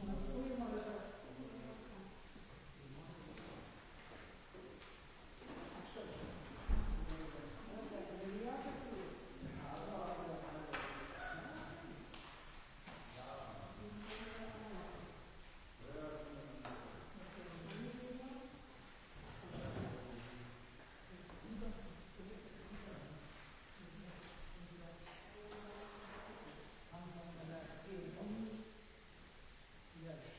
Ja.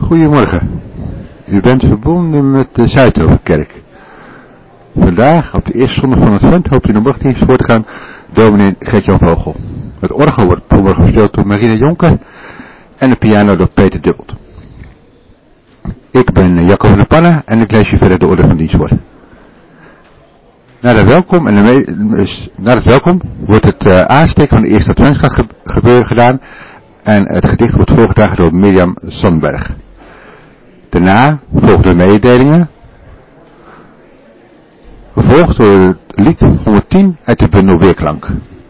Goedemorgen. U bent verbonden met de Zuidhoofdkerk. Vandaag, op de eerste zondag van Advent, hoopt u de morgendienst voor te gaan, dominee Gert-Jan Vogel. Het orgel wordt vanmorgen gespeeld door Marina Jonker en de piano door Peter Dubbelt. Ik ben Jacco van der Pannen en ik lees je verder de orde van dienst voor. Na het welkom wordt het aansteken van de eerste Adventsdag gebeuren gedaan en het gedicht wordt voorgedragen door Mirjam Sandberg. Daarna volgen de mededelingen, gevolgd door het lied 110 uit de bundel Weerklank.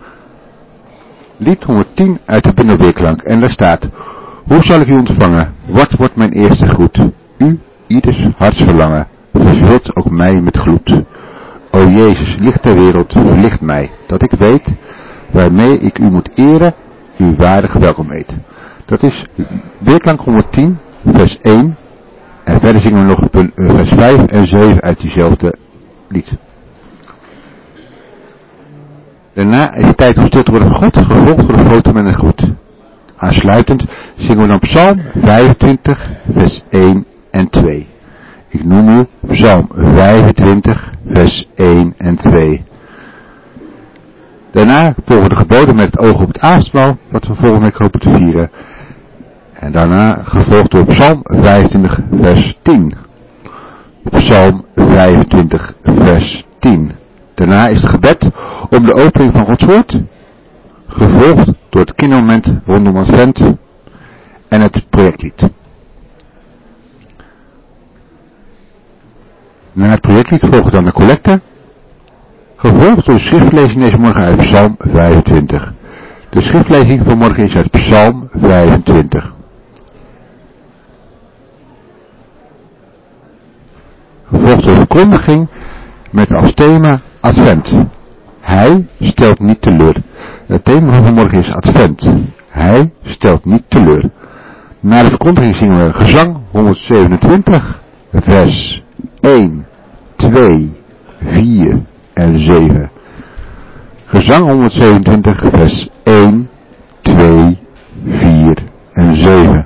Lied 110 uit de bundel Weerklank en daar staat: hoe zal ik u ontvangen? Wat wordt mijn eerste groet? U, ieders hartsverlangen, vervult ook mij met gloed. O Jezus, licht der wereld, verlicht mij, dat ik weet, waarmee ik u moet eren, u waardig welkom heet. Dat is Weerklank 110, vers 1. En verder zingen we nog vers 5 en 7 uit diezelfde lied. Daarna is het tijd om stil te worden voor God, gevolgd door de foto met een groet. Aansluitend zingen we dan Psalm 25, vers 1 en 2. Ik noem u Psalm 25, vers 1 en 2. Daarna volgen de geboden met het oog op het avondmaal, wat we volgende week hopen te vieren. En daarna gevolgd door Psalm 25, vers 10. Psalm 25, vers 10. Daarna is het gebed om de opening van Gods woord, gevolgd door het kindermoment rondom Advent en het projectlied. Na het projectlied volgen dan de collecte, gevolgd door de schriftlezing deze morgen uit Psalm 25. De schriftlezing van morgen is uit Psalm 25. Gevolgd door de verkondiging met als thema Advent. Hij stelt niet teleur. Het thema van vanmorgen is Advent. Hij stelt niet teleur. Na de verkondiging zingen we gezang 127, vers 1, 2, 4 en 7. Gezang 127, vers 1, 2, 4 en 7.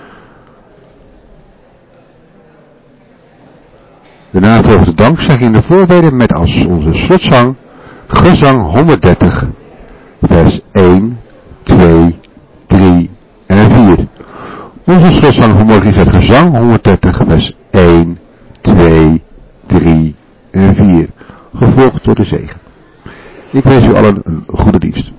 Daarna volgt de dankzegging in de voorbeden met als onze slotzang gezang 130, vers 1, 2, 3 en 4. Onze slotzang vanmorgen is het gezang 130, vers 1, 2, 3 en 4. Gevolgd door de zegen. Ik wens u allen een goede dienst.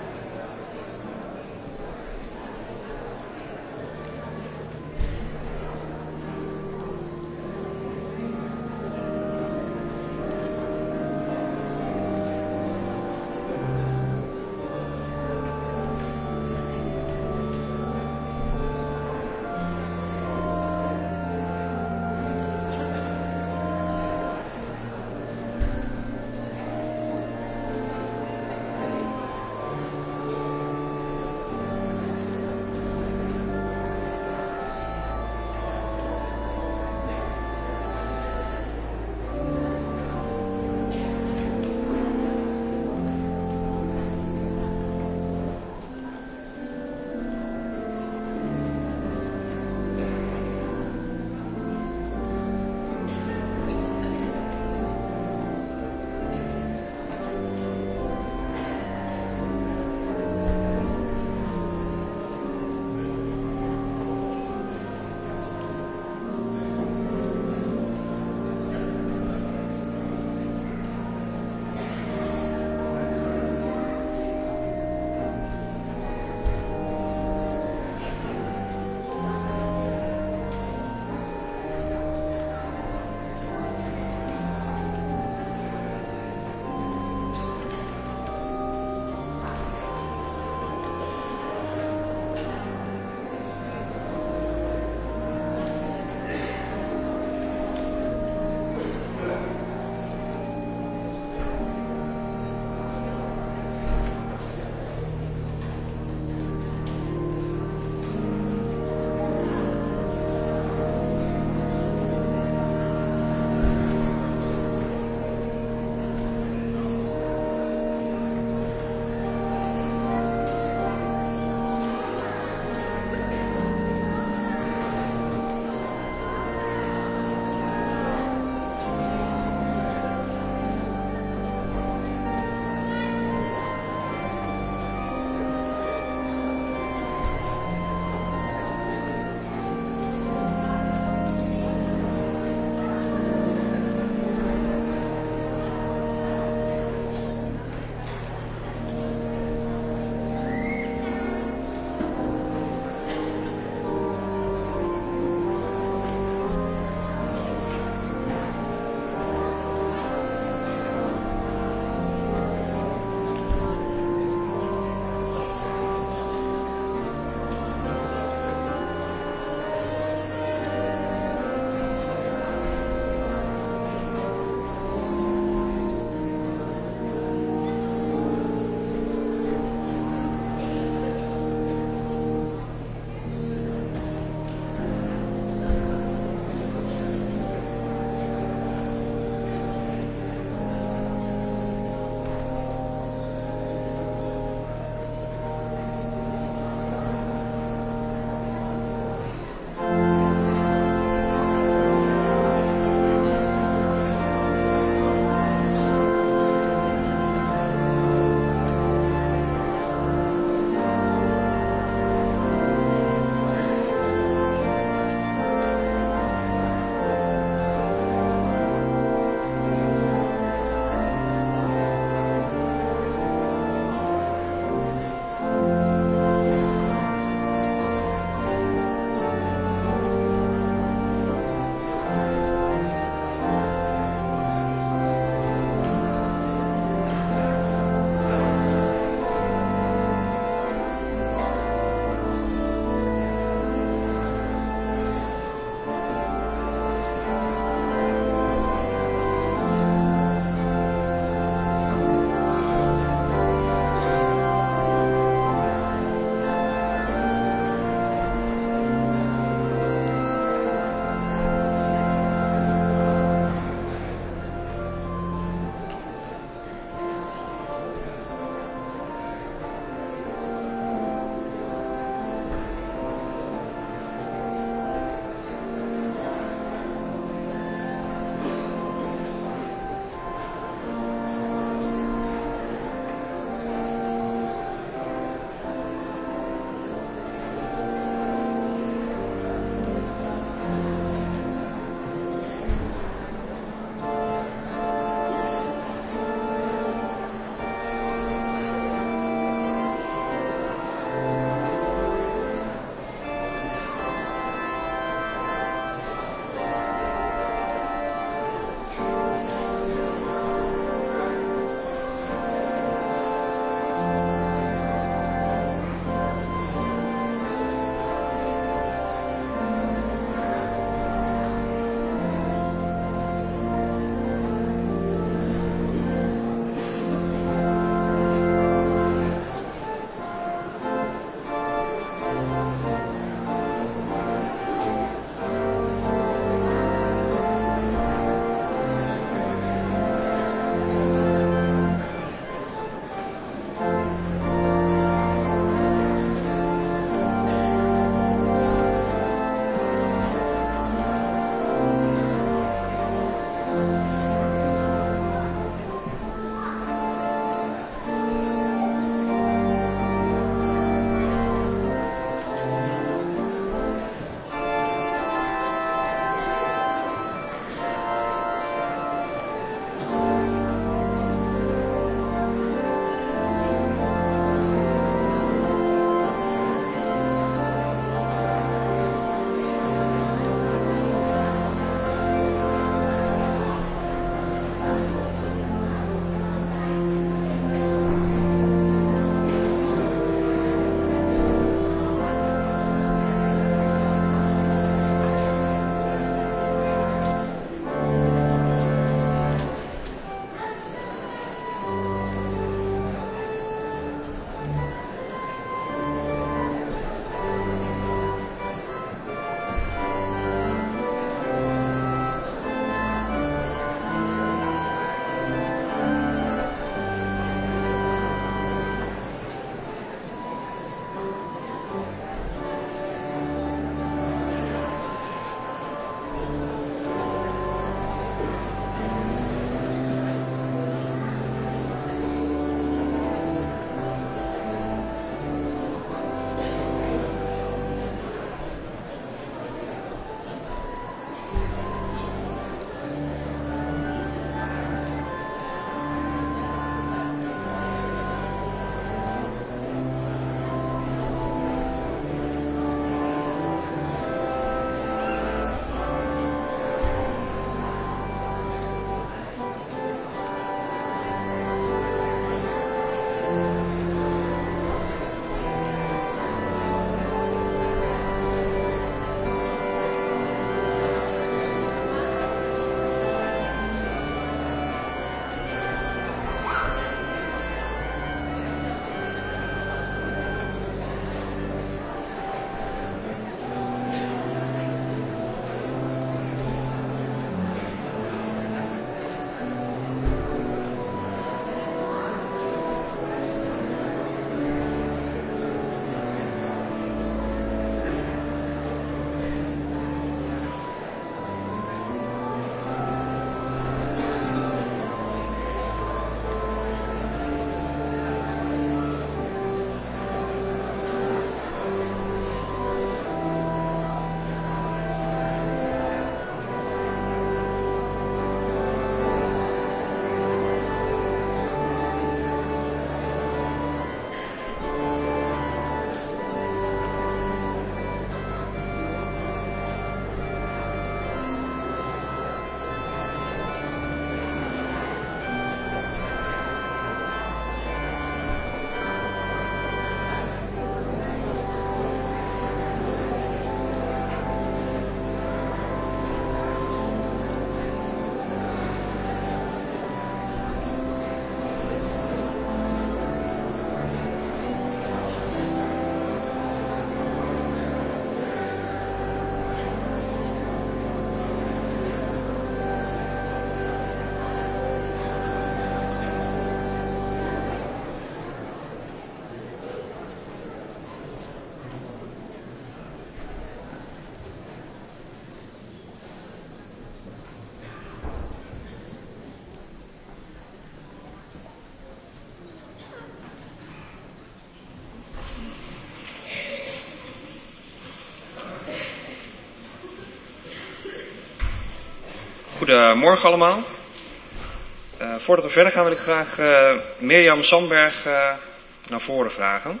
Goedemorgen allemaal. Voordat we verder gaan wil ik graag Mirjam Sandberg naar voren vragen.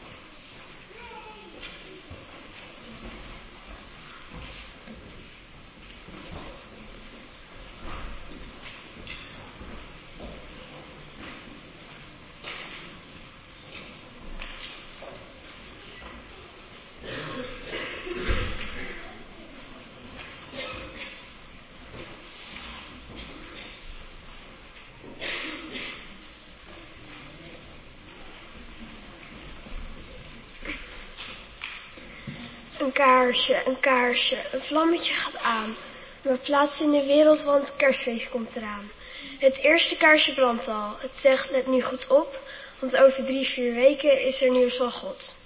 Een kaarsje, een vlammetje gaat aan. We plaatsen in de wereld, want het kerstfeest komt eraan. Het eerste kaarsje brandt al. Het zegt, let nu goed op, want over 3-4 weken is er nieuws van God.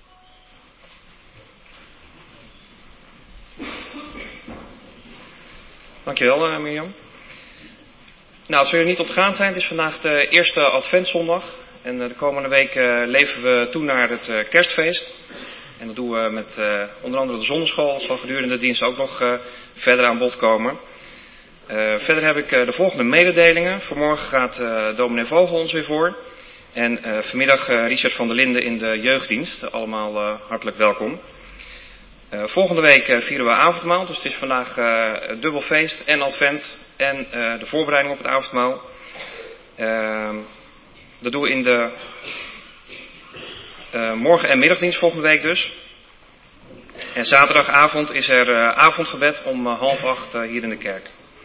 Dankjewel Mirjam. Nou, het zal je niet ontgaan zijn. Het is vandaag de eerste adventszondag. En de komende week leven we toe naar het kerstfeest. En dat doen we met onder andere de zonneschool. Dat zal gedurende de dienst ook nog verder aan bod komen. Verder heb ik de volgende mededelingen. Vanmorgen gaat dominee Vogel ons weer voor. En vanmiddag Richard van der Linden in de jeugddienst. Allemaal hartelijk welkom. Volgende week vieren we avondmaal. Dus het is vandaag dubbel feest en advent. En de voorbereiding op het avondmaal. Dat doen we in de morgen- en middagdienst volgende week dus. En zaterdagavond is er avondgebed om 7:30 hier in de kerk.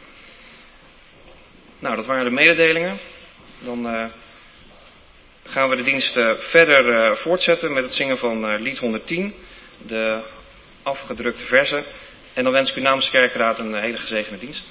Nou, dat waren de mededelingen. Dan gaan we de dienst verder voortzetten met het zingen van lied 110. De afgedrukte verzen. En dan wens ik u namens de kerkraad een hele gezegende dienst.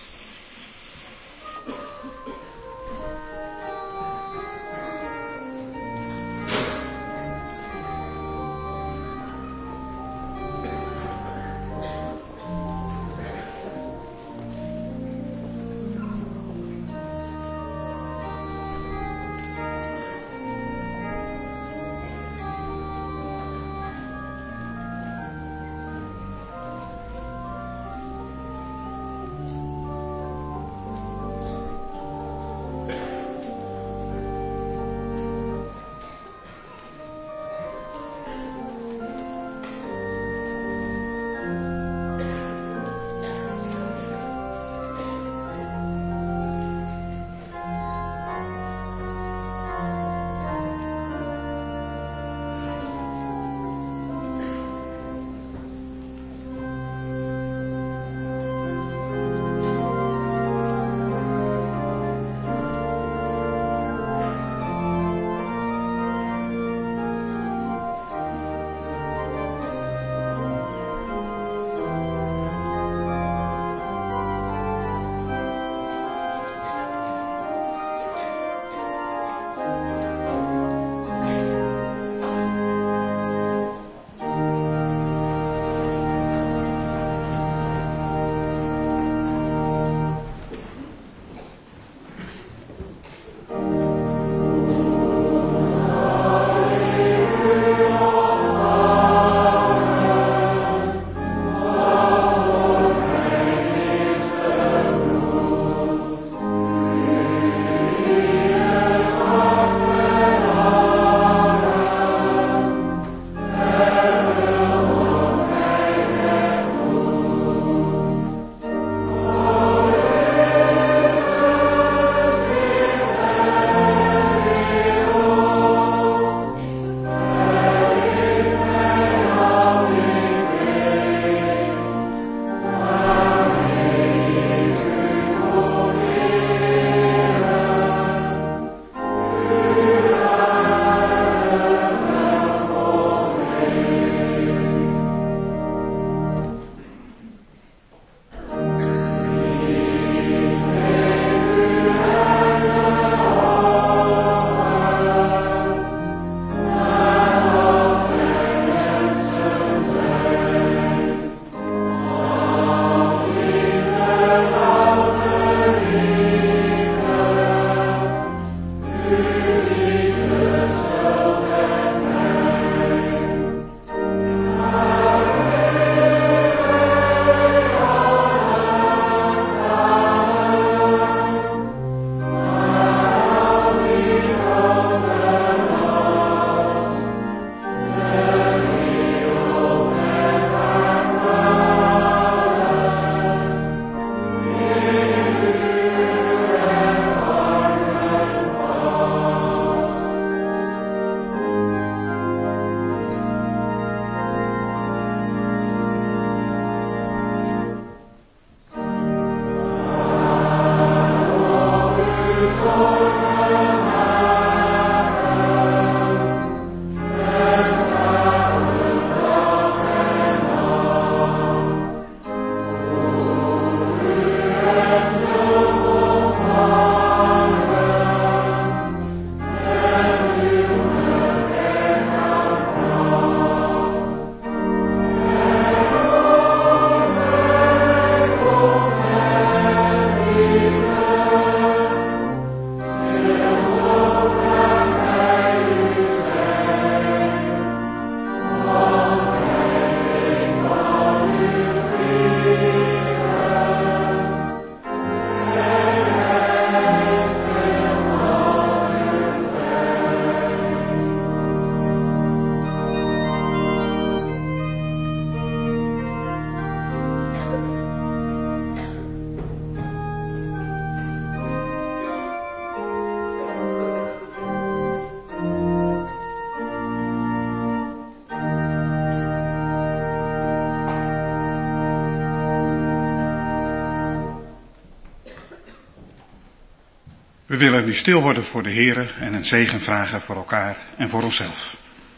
We willen nu stil worden voor de Here en een zegen vragen voor elkaar en voor onszelf.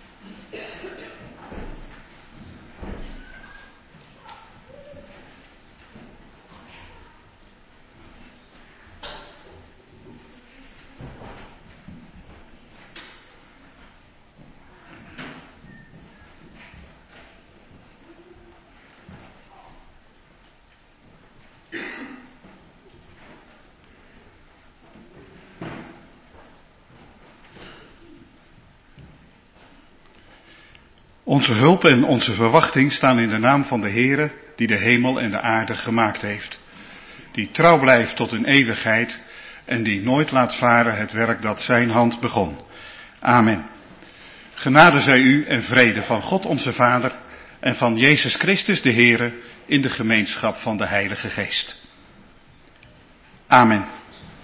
Onze hulp en onze verwachting staan in de naam van de Heere, die de hemel en de aarde gemaakt heeft. Die trouw blijft tot in eeuwigheid en die nooit laat varen het werk dat zijn hand begon. Amen. Genade zij u en vrede van God onze Vader en van Jezus Christus de Heere in de gemeenschap van de Heilige Geest. Amen.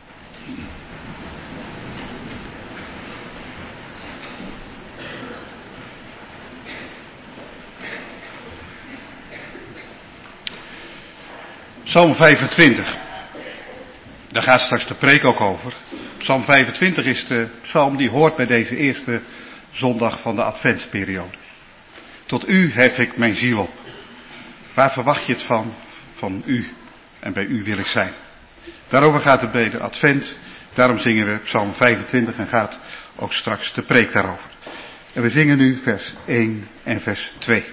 Psalm 25. Daar gaat straks de preek ook over. Psalm 25 is de psalm die hoort bij deze eerste zondag van de adventsperiode. Tot u hef ik mijn ziel op. Waar verwacht je het van? Van u. En bij u wil ik zijn. Daarover gaat het bij de advent. Daarom zingen we Psalm 25 en gaat ook straks de preek daarover. En we zingen nu vers 1 en vers 2.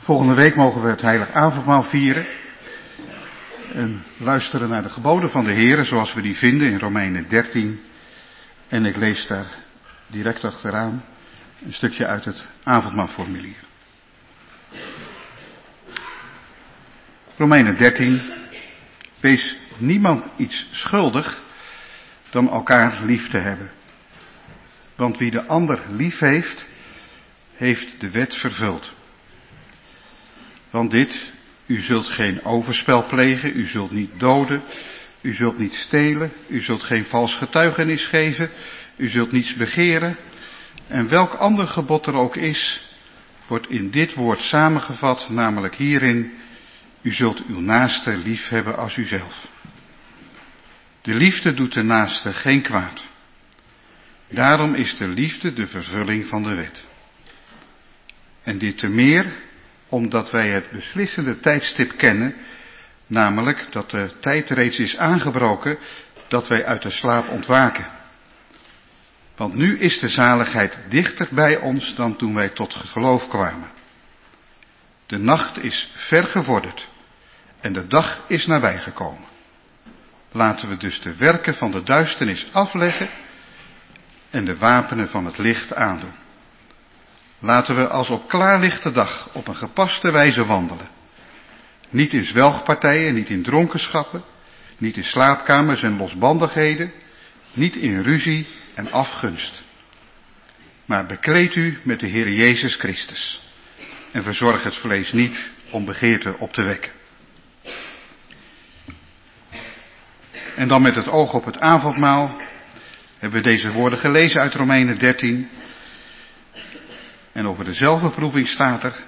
Volgende week mogen we het heilig avondmaal vieren. En luisteren naar de geboden van de Heer, zoals we die vinden in Romeinen 13. En ik lees daar direct achteraan een stukje uit het avondmaalformulier. Romeinen 13. Wees niemand iets schuldig dan elkaar lief te hebben. Want wie de ander lief heeft, heeft de wet vervuld. Want dit, u zult geen overspel plegen, u zult niet doden, u zult niet stelen, u zult geen vals getuigenis geven, u zult niets begeren. En welk ander gebod er ook is, wordt in dit woord samengevat, namelijk hierin, u zult uw naaste lief hebben als uzelf. De liefde doet de naaste geen kwaad. Daarom is de liefde de vervulling van de wet. En dit te meer, omdat wij het beslissende tijdstip kennen, namelijk dat de tijd reeds is aangebroken dat wij uit de slaap ontwaken. Want nu is de zaligheid dichter bij ons dan toen wij tot geloof kwamen. De nacht is ver gevorderd en de dag is nabijgekomen. Laten we dus de werken van de duisternis afleggen en de wapenen van het licht aandoen. Laten we als op klaarlichte dag op een gepaste wijze wandelen. Niet in zwelgpartijen, niet in dronkenschappen, niet in slaapkamers en losbandigheden, niet in ruzie en afgunst. Maar bekleed u met de Heer Jezus Christus en verzorg het vlees niet om begeerte op te wekken. En dan met het oog op het avondmaal hebben we deze woorden gelezen uit Romeinen 13. En over de zelfbeproeving staat er: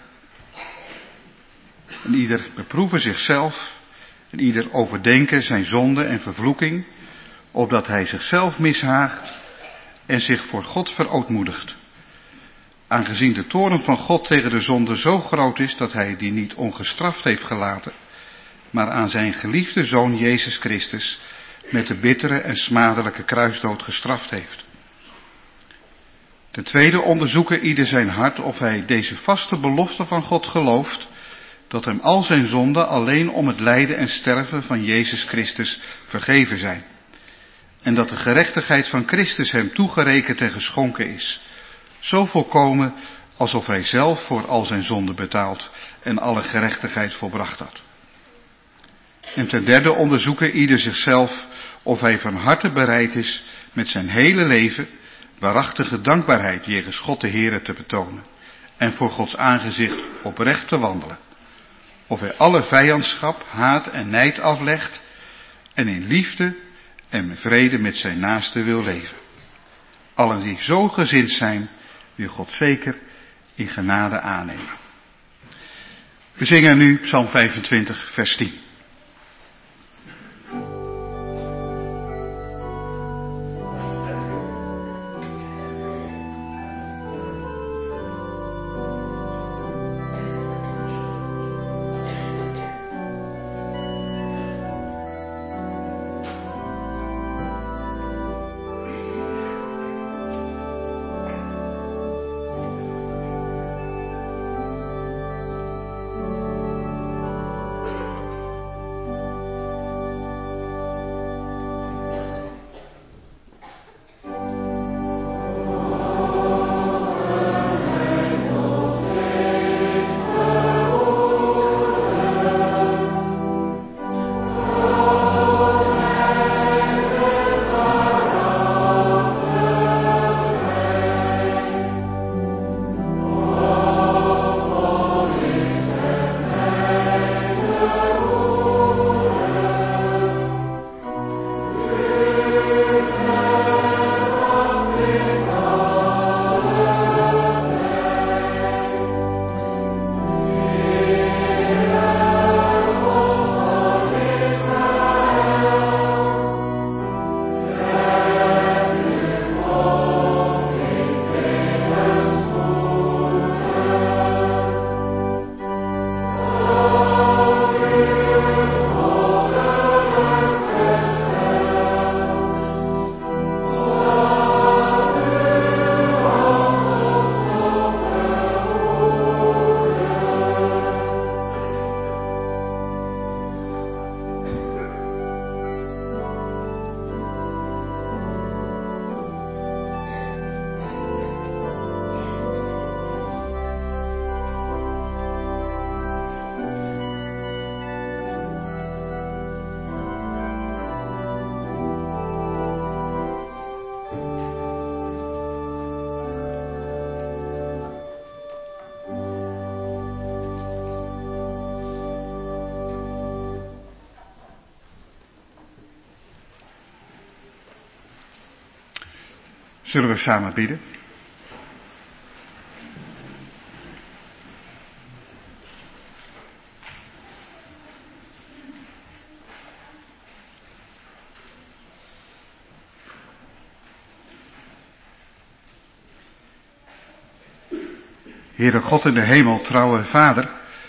en ieder beproeven zichzelf, en ieder overdenken zijn zonde en vervloeking, opdat hij zichzelf mishaagt en zich voor God verootmoedigt. Aangezien de toorn van God tegen de zonde zo groot is dat hij die niet ongestraft heeft gelaten, maar aan zijn geliefde Zoon Jezus Christus met de bittere en smadelijke kruisdood gestraft heeft. Ten tweede onderzoeken ieder zijn hart of hij deze vaste belofte van God gelooft, dat hem al zijn zonden alleen om het lijden en sterven van Jezus Christus vergeven zijn. En dat de gerechtigheid van Christus hem toegerekend en geschonken is, zo volkomen alsof hij zelf voor al zijn zonden betaald en alle gerechtigheid volbracht had. En ten derde onderzoeken ieder zichzelf of hij van harte bereid is met zijn hele leven waarachtige dankbaarheid jegens God de Heere te betonen en voor Gods aangezicht oprecht te wandelen. Of hij alle vijandschap, haat en nijd aflegt en in liefde en vrede met zijn naaste wil leven. Allen die zo gezind zijn, wil God zeker in genade aannemen. We zingen nu Psalm 25, vers 10. Zullen we samen bidden? Heere God in de hemel, trouwe Vader,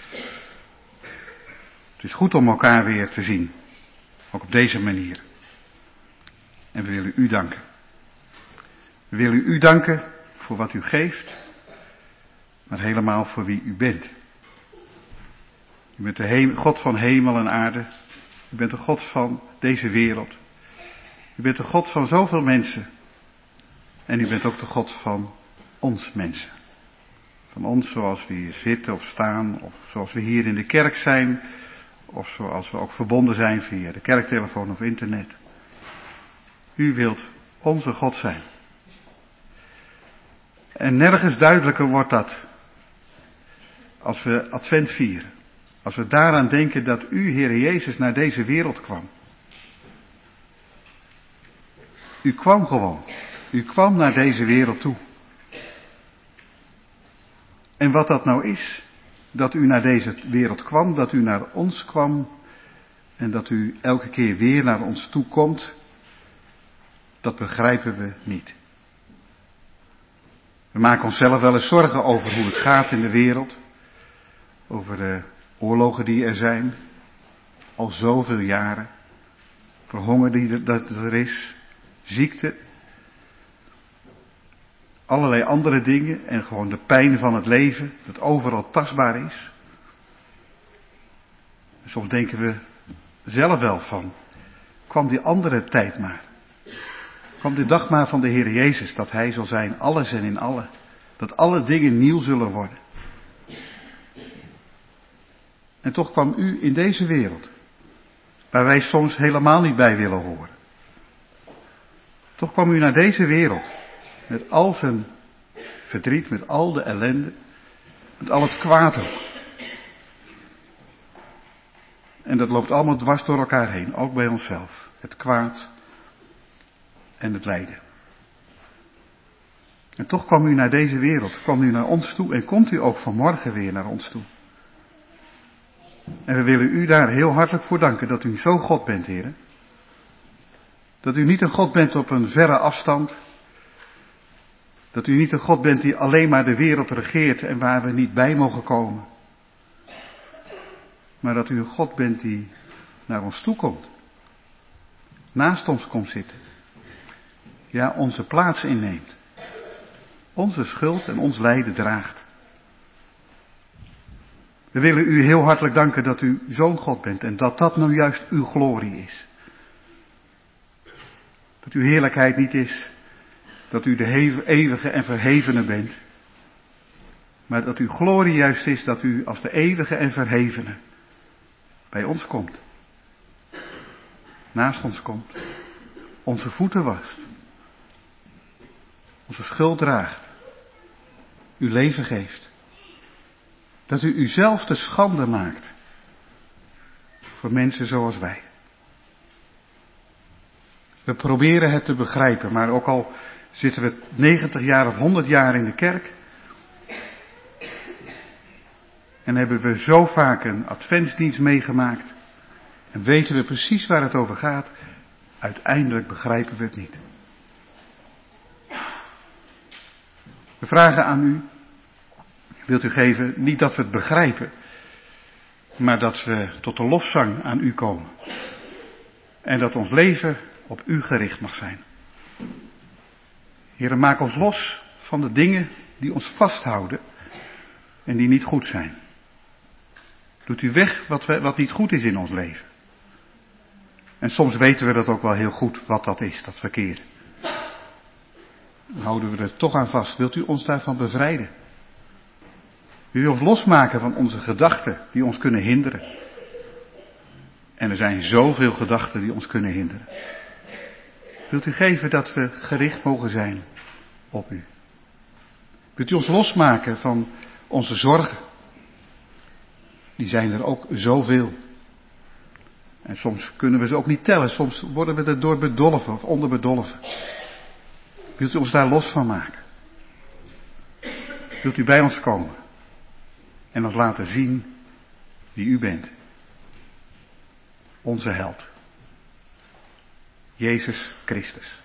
het is goed om elkaar weer te zien, ook op deze manier. En we willen u danken. We willen u danken voor wat u geeft, maar helemaal voor wie u bent. U bent de God van hemel en aarde. U bent de God van deze wereld. U bent de God van zoveel mensen. En u bent ook de God van ons mensen. Van ons zoals we hier zitten of staan, of zoals we hier in de kerk zijn, of zoals we ook verbonden zijn via de kerktelefoon of internet. U wilt onze God zijn. En nergens duidelijker wordt dat als we Advent vieren. Als we daaraan denken dat u, Heere Jezus, naar deze wereld kwam. U kwam gewoon. U kwam naar deze wereld toe. En wat dat nou is, dat u naar deze wereld kwam, dat u naar ons kwam en dat u elke keer weer naar ons toe komt, dat begrijpen we niet. We maken onszelf wel eens zorgen over hoe het gaat in de wereld, over de oorlogen die er zijn, al zoveel jaren, verhonger die er is, ziekte, allerlei andere dingen en gewoon de pijn van het leven, dat overal tastbaar is. En soms denken we zelf wel van, kwam die andere tijd maar. Kwam de dag maar van de Heer Jezus, dat Hij zal zijn, alles en in allen. Dat alle dingen nieuw zullen worden. En toch kwam u in deze wereld, waar wij soms helemaal niet bij willen horen. Toch kwam u naar deze wereld, met al zijn verdriet, met al de ellende, met al het kwaad ook. En dat loopt allemaal dwars door elkaar heen, ook bij onszelf. Het kwaad en het lijden. En toch kwam u naar deze wereld, kwam u naar ons toe en komt u ook vanmorgen weer naar ons toe. En we willen u daar heel hartelijk voor danken dat u zo God bent, Heer. Dat u niet een God bent op een verre afstand. Dat u niet een God bent die alleen maar de wereld regeert en waar we niet bij mogen komen. Maar dat u een God bent die naar ons toe komt. Naast ons komt zitten. Ja, onze plaats inneemt. Onze schuld en ons lijden draagt. We willen u heel hartelijk danken dat u zo'n God bent en dat dat nou juist uw glorie is. Dat uw heerlijkheid niet is dat u de eeuwige en verhevene bent, maar dat uw glorie juist is dat u als de eeuwige en verhevene bij ons komt. Naast ons komt, onze voeten wast, onze schuld draagt, uw leven geeft. Dat u uzelf te schande maakt voor mensen zoals wij. We proberen het te begrijpen, maar ook al zitten we 90 jaar of 100 jaar in de kerk en hebben we zo vaak een adventsdienst meegemaakt en weten we precies waar het over gaat, uiteindelijk begrijpen we het niet. We vragen aan u, wilt u geven, niet dat we het begrijpen, maar dat we tot de lofzang aan u komen. En dat ons leven op u gericht mag zijn. Heere, maak ons los van de dingen die ons vasthouden en die niet goed zijn. Doet u weg wat niet goed is in ons leven. En soms weten we dat ook wel heel goed wat dat is, dat verkeerde. Dan houden we er toch aan vast. Wilt u ons daarvan bevrijden? U wilt ons losmaken van onze gedachten die ons kunnen hinderen. En er zijn zoveel gedachten die ons kunnen hinderen. Wilt u geven dat we gericht mogen zijn op u? Wilt u ons losmaken van onze zorgen? Die zijn er ook zoveel. En soms kunnen we ze ook niet tellen. Soms worden we er door bedolven of onderbedolven. Wilt u ons daar los van maken? Wilt u bij ons komen en ons laten zien wie u bent? Onze held. Jezus Christus.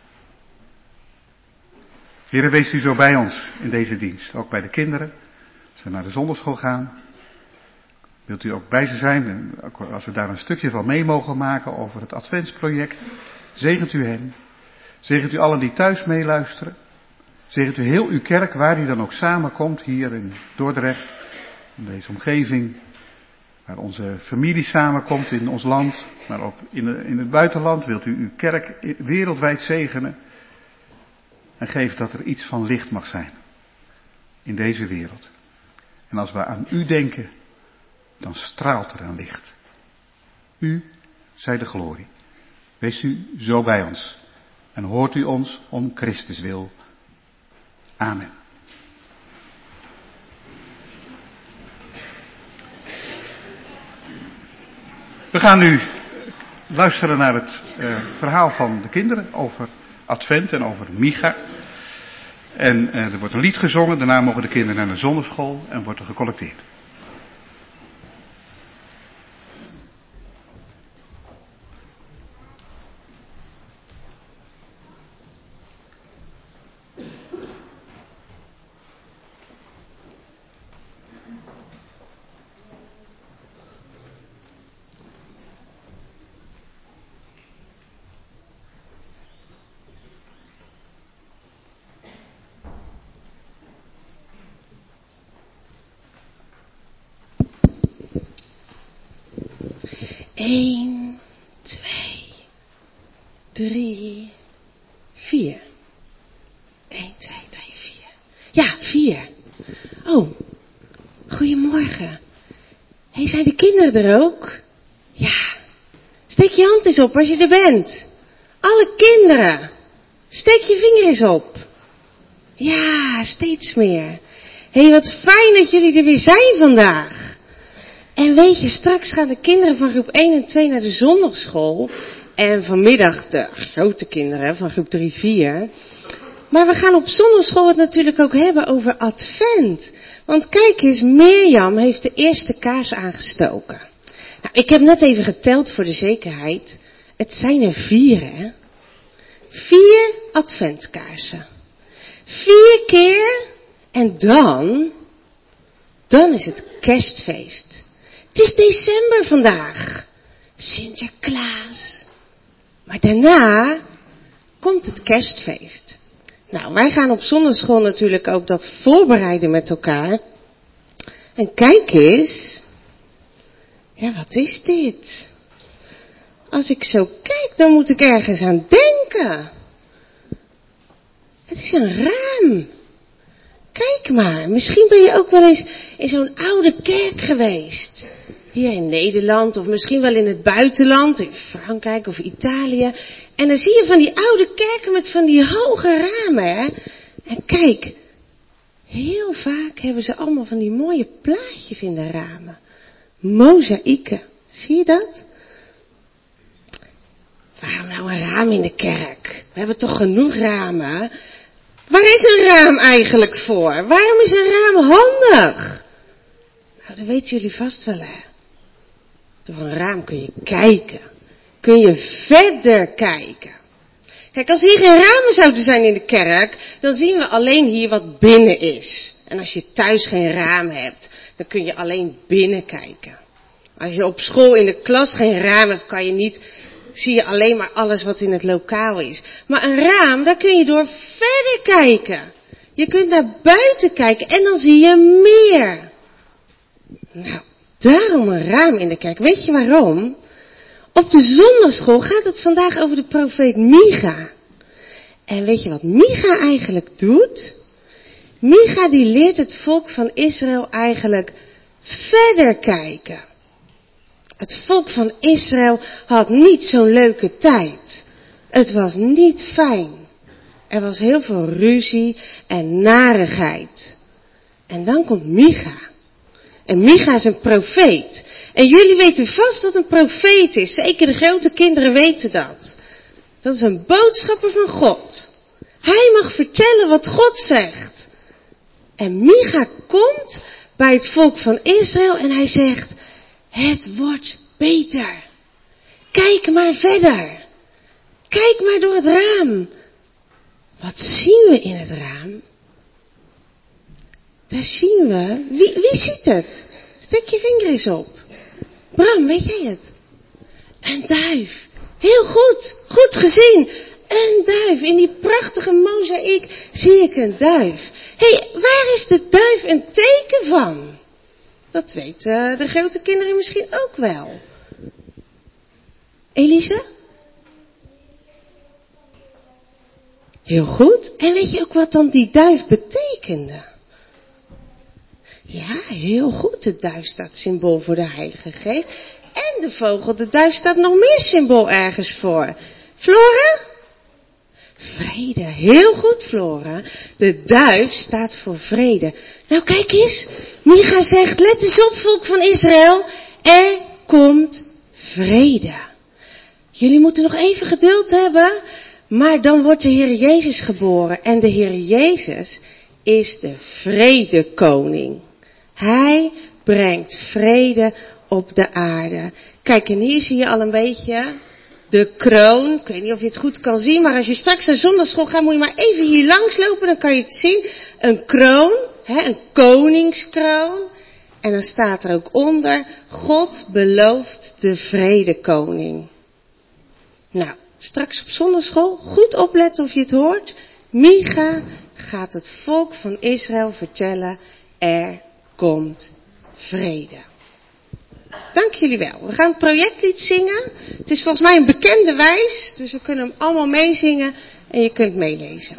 Heere, wees u zo bij ons in deze dienst. Ook bij de kinderen. Als ze naar de zondagschool gaan. Wilt u ook bij ze zijn. En als we daar een stukje van mee mogen maken over het Adventsproject. Zegent u hen. Zegent u allen die thuis meeluisteren. Zegent u heel uw kerk, waar die dan ook samenkomt. Hier in Dordrecht. In deze omgeving. Waar onze familie samenkomt in ons land. Maar ook in het buitenland. Wilt u uw kerk wereldwijd zegenen. En geef dat er iets van licht mag zijn. In deze wereld. En als we aan u denken. Dan straalt er een licht. U zij de glorie. Wees u zo bij ons. En hoort u ons om Christus wil. Amen. We gaan nu luisteren naar het verhaal van de kinderen over Advent en over Micha. En er wordt een lied gezongen, daarna mogen de kinderen naar de zondagschool en wordt er gecollecteerd. Eén, 2, 3, 4. 1, 2, 3, 4. Ja, 4. Oh, goedemorgen. Hey, zijn de kinderen er ook? Ja. Steek je hand eens op als je er bent. Alle kinderen. Steek je vinger eens op. Ja, steeds meer. Hey, wat fijn dat jullie er weer zijn vandaag. En weet je, straks gaan de kinderen van groep 1 en 2 naar de zondagschool. En vanmiddag de grote kinderen van groep 3, 4. Maar we gaan op zondagschool het natuurlijk ook hebben over Advent. Want kijk eens, Mirjam heeft de eerste kaars aangestoken. Nou, ik heb net even geteld voor de zekerheid. Het zijn er 4, hè. 4 adventkaarsen. 4 keer en dan is het kerstfeest. Het is december vandaag. Sinterklaas. Maar daarna komt het kerstfeest. Nou, wij gaan op zondagschool natuurlijk ook dat voorbereiden met elkaar. En kijk eens. Ja, wat is dit? Als ik zo kijk, dan moet ik ergens aan denken. Het is een raam. Kijk maar, misschien ben je ook wel eens in zo'n oude kerk geweest. Hier in Nederland of misschien wel in het buitenland, in Frankrijk of Italië. En dan zie je van die oude kerken met van die hoge ramen, hè. En kijk, heel vaak hebben ze allemaal van die mooie plaatjes in de ramen. Mozaïeken, zie je dat? Waarom nou een raam in de kerk? We hebben toch genoeg ramen? Waar is een raam eigenlijk voor? Waarom is een raam handig? Nou, dat weten jullie vast wel, hè. Door een raam kun je kijken. Kun je verder kijken. Kijk, als hier geen ramen zouden zijn in de kerk, dan zien we alleen hier wat binnen is. En als je thuis geen raam hebt, dan kun je alleen binnen kijken. Als je op school in de klas geen raam hebt, zie je alleen maar alles wat in het lokaal is. Maar een raam, daar kun je door verder kijken. Je kunt naar buiten kijken en dan zie je meer. Nou, daarom een raam in de kerk. Weet je waarom? Op de zondagschool gaat het vandaag over de profeet Micha. En weet je wat Micha eigenlijk doet? Micha die leert het volk van Israël eigenlijk verder kijken. Het volk van Israël had niet zo'n leuke tijd. Het was niet fijn. Er was heel veel ruzie en narigheid. En dan komt Micha. En Micha is een profeet. En jullie weten vast wat een profeet is. Zeker de grote kinderen weten dat. Dat is een boodschapper van God. Hij mag vertellen wat God zegt. En Micha komt bij het volk van Israël en hij zegt, het wordt beter. Kijk maar verder. Kijk maar door het raam. Wat zien we in het raam? Daar zien we. Wie ziet het? Steek je vinger eens op. Bram, weet jij het? Een duif. Heel goed. Goed gezien. Een duif. In die prachtige mozaïek zie ik een duif. Hé, waar is de duif een teken van? Dat weten de grote kinderen misschien ook wel. Elise? Heel goed. En weet je ook wat dan die duif betekende? Ja, heel goed. De duif staat symbool voor de Heilige Geest. En de vogel, de duif, staat nog meer symbool ergens voor. Flora? Vrede. Heel goed, Flora. De duif staat voor vrede. Nou, kijk eens. Micha zegt, let eens op, volk van Israël. Er komt vrede. Jullie moeten nog even geduld hebben. Maar dan wordt de Heer Jezus geboren. En de Heer Jezus is de vredekoning. Hij brengt vrede op de aarde. Kijk, en hier zie je al een beetje de kroon. Ik weet niet of je het goed kan zien, maar als je straks naar zondagschool gaat, moet je maar even hier langs lopen, dan kan je het zien. Een kroon, een koningskroon. En dan staat er ook onder, God belooft de vredekoning. Nou, straks op zondagschool, goed opletten of je het hoort. Micha gaat het volk van Israël vertellen, er komt vrede. Dank jullie wel. We gaan het projectlied zingen. Het is volgens mij een bekende wijs, dus we kunnen hem allemaal meezingen en je kunt meelezen.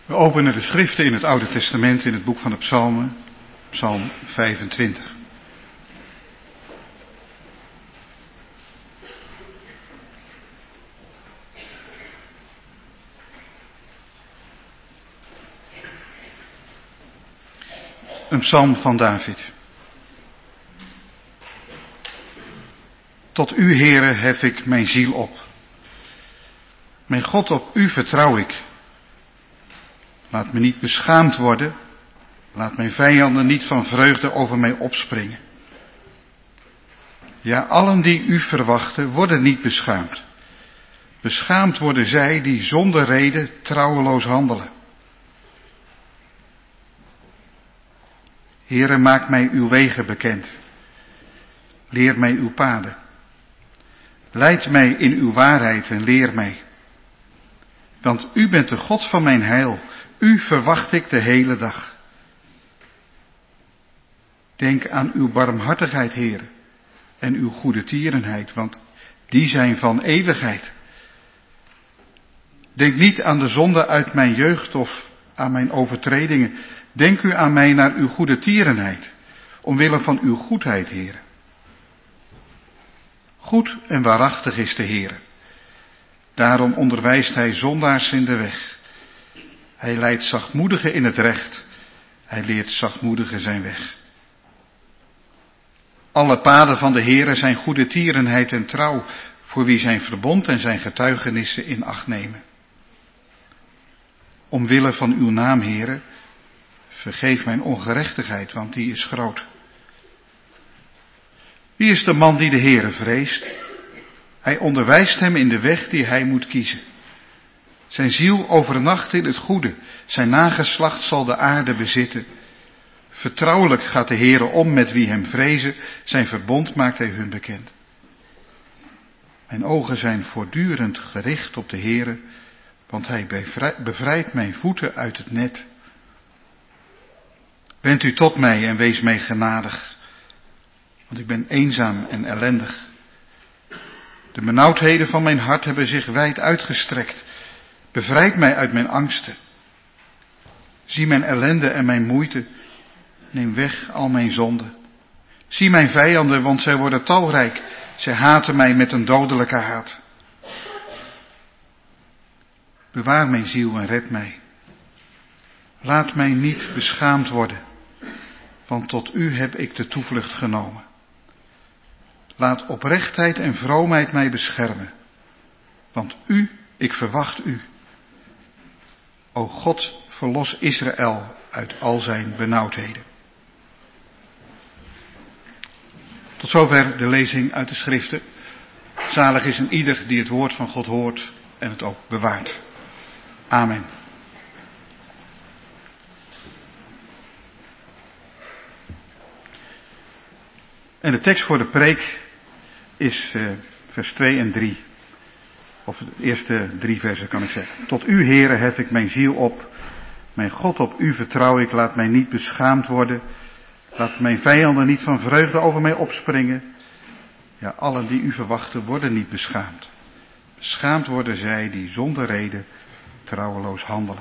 We openen de schriften in het Oude Testament in het boek van de Psalmen, Psalm 25. Een psalm van David. Tot u, Heere, hef ik mijn ziel op. Mijn God, op u vertrouw ik. Laat me niet beschaamd worden. Laat mijn vijanden niet van vreugde over mij opspringen. Ja, allen die u verwachten, worden niet beschaamd. Beschaamd worden zij die zonder reden trouweloos handelen. Heere, maak mij uw wegen bekend. Leer mij uw paden. Leid mij in uw waarheid en leer mij. Want u bent de God van mijn heil. U verwacht ik de hele dag. Denk aan uw barmhartigheid, Heere, en uw goede tierenheid, want die zijn van eeuwigheid. Denk niet aan de zonde uit mijn jeugd of aan mijn overtredingen. Denk u aan mij naar uw goede tierenheid, omwille van uw goedheid, Heere. Goed en waarachtig is de Heere. Daarom onderwijst hij zondaars in de weg. Hij leidt zachtmoedigen in het recht. Hij leert zachtmoedigen zijn weg. Alle paden van de Heere zijn goede tierenheid en trouw, voor wie zijn verbond en zijn getuigenissen in acht nemen. Omwille van uw naam, Heere, vergeef mijn ongerechtigheid, want die is groot. Wie is de man die de Heere vreest? Hij onderwijst hem in de weg die hij moet kiezen. Zijn ziel overnacht in het goede, zijn nageslacht zal de aarde bezitten. Vertrouwelijk gaat de Heere om met wie hem vrezen, zijn verbond maakt hij hun bekend. Mijn ogen zijn voortdurend gericht op de Heere, want hij bevrijdt mijn voeten uit het net. Wend u tot mij en wees mij genadig, want ik ben eenzaam en ellendig. De benauwdheden van mijn hart hebben zich wijd uitgestrekt. Bevrijd mij uit mijn angsten. Zie mijn ellende en mijn moeite. Neem weg al mijn zonden. Zie mijn vijanden, want zij worden talrijk. Zij haten mij met een dodelijke haat. Bewaar mijn ziel en red mij. Laat mij niet beschaamd worden, want tot u heb ik de toevlucht genomen. Laat oprechtheid en vroomheid mij beschermen, want ik verwacht u. O God, verlos Israël uit al zijn benauwdheden. Tot zover de lezing uit de schriften. Zalig is een ieder die het woord van God hoort en het ook bewaart. Amen. En de tekst voor de preek is vers 2 en 3. Of de eerste 3 versen kan ik zeggen. Tot u, Heere, hef ik mijn ziel op. Mijn God, op u vertrouw ik. Laat mij niet beschaamd worden. Laat mijn vijanden niet van vreugde over mij opspringen. Ja, allen die u verwachten worden niet beschaamd. Beschaamd worden zij die zonder reden trouweloos handelen.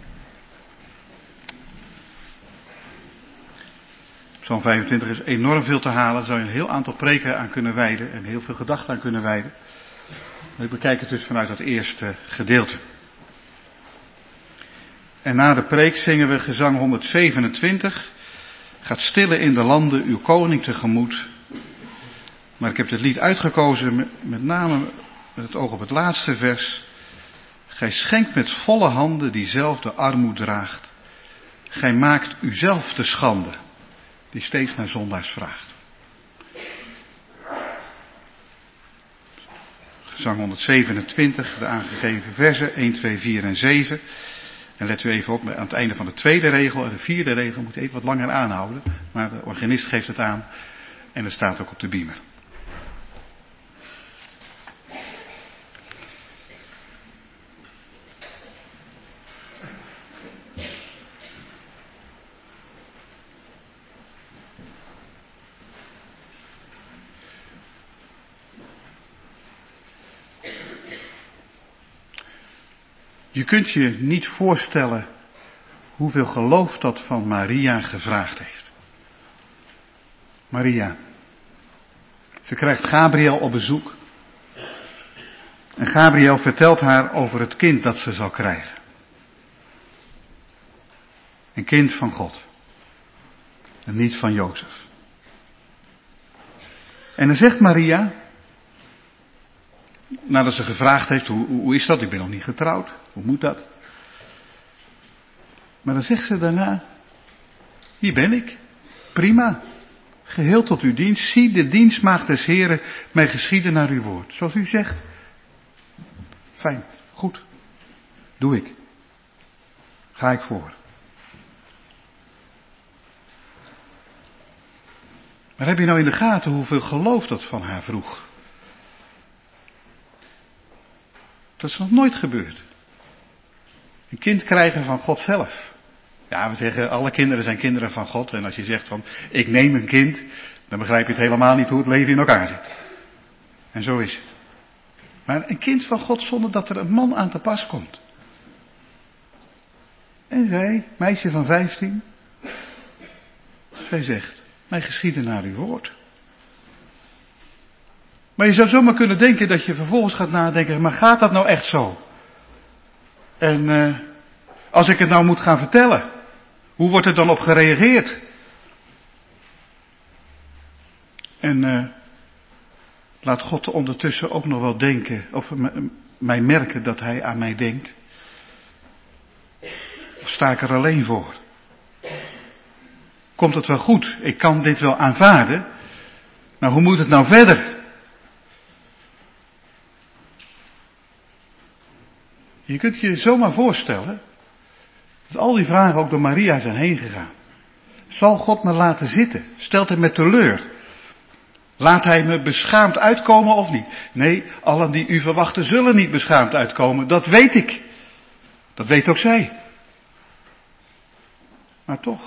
Psalm 25 is enorm veel te halen. Daar zou je een heel aantal preken aan kunnen wijden en heel veel gedachten aan kunnen wijden. Ik bekijk het dus vanuit dat eerste gedeelte. En na de preek zingen we gezang 127. Gaat stillen in de landen uw koning tegemoet. Maar ik heb dit lied uitgekozen met name met het oog op het laatste vers. Gij schenkt met volle handen die zelf de armoede draagt. Gij maakt uzelf te schande, die steeds naar zondaars vraagt. Gezang 127, de aangegeven versen 1, 2, 4 en 7. En let u even op, aan het einde van de tweede regel en de vierde regel moet even wat langer aanhouden. Maar de organist geeft het aan en het staat ook op de beamer. Je kunt je niet voorstellen hoeveel geloof dat van Maria gevraagd heeft. Maria. Ze krijgt Gabriel op bezoek. En Gabriel vertelt haar over het kind dat ze zal krijgen. Een kind van God. En niet van Jozef. En dan zegt Maria, nadat ze gevraagd heeft, hoe is dat? Ik ben nog niet getrouwd. Hoe moet dat? Maar dan zegt ze daarna, hier ben ik. Prima. Geheel tot uw dienst. Zie de dienstmaagd des Heren mij geschieden naar uw woord. Zoals u zegt. Fijn. Goed. Doe ik. Ga ik voor. Maar heb je nou in de gaten hoeveel geloof dat van haar vroeg? Dat is nog nooit gebeurd. Een kind krijgen van God zelf. Ja, we zeggen alle kinderen zijn kinderen van God. En als je zegt van ik neem een kind, dan begrijp je het helemaal niet hoe het leven in elkaar zit. En zo is het. Maar een kind van God zonder dat er een man aan te pas komt. En zij, meisje van 15, zij zegt, mij geschieden naar uw woord. Maar je zou zomaar kunnen denken dat je vervolgens gaat nadenken, maar gaat dat nou echt zo? En als ik het nou moet gaan vertellen, hoe wordt er dan op gereageerd? En laat God ondertussen ook nog wel denken, of mij merken dat hij aan mij denkt. Of sta ik er alleen voor? Komt het wel goed? Ik kan dit wel aanvaarden. Maar hoe moet het nou verder? Je kunt je zomaar voorstellen dat al die vragen ook door Maria zijn heen gegaan. Zal God me laten zitten? Stelt hij me teleur? Laat hij me beschaamd uitkomen of niet? Nee, allen die u verwachten zullen niet beschaamd uitkomen. Dat weet ik. Dat weet ook zij. Maar toch.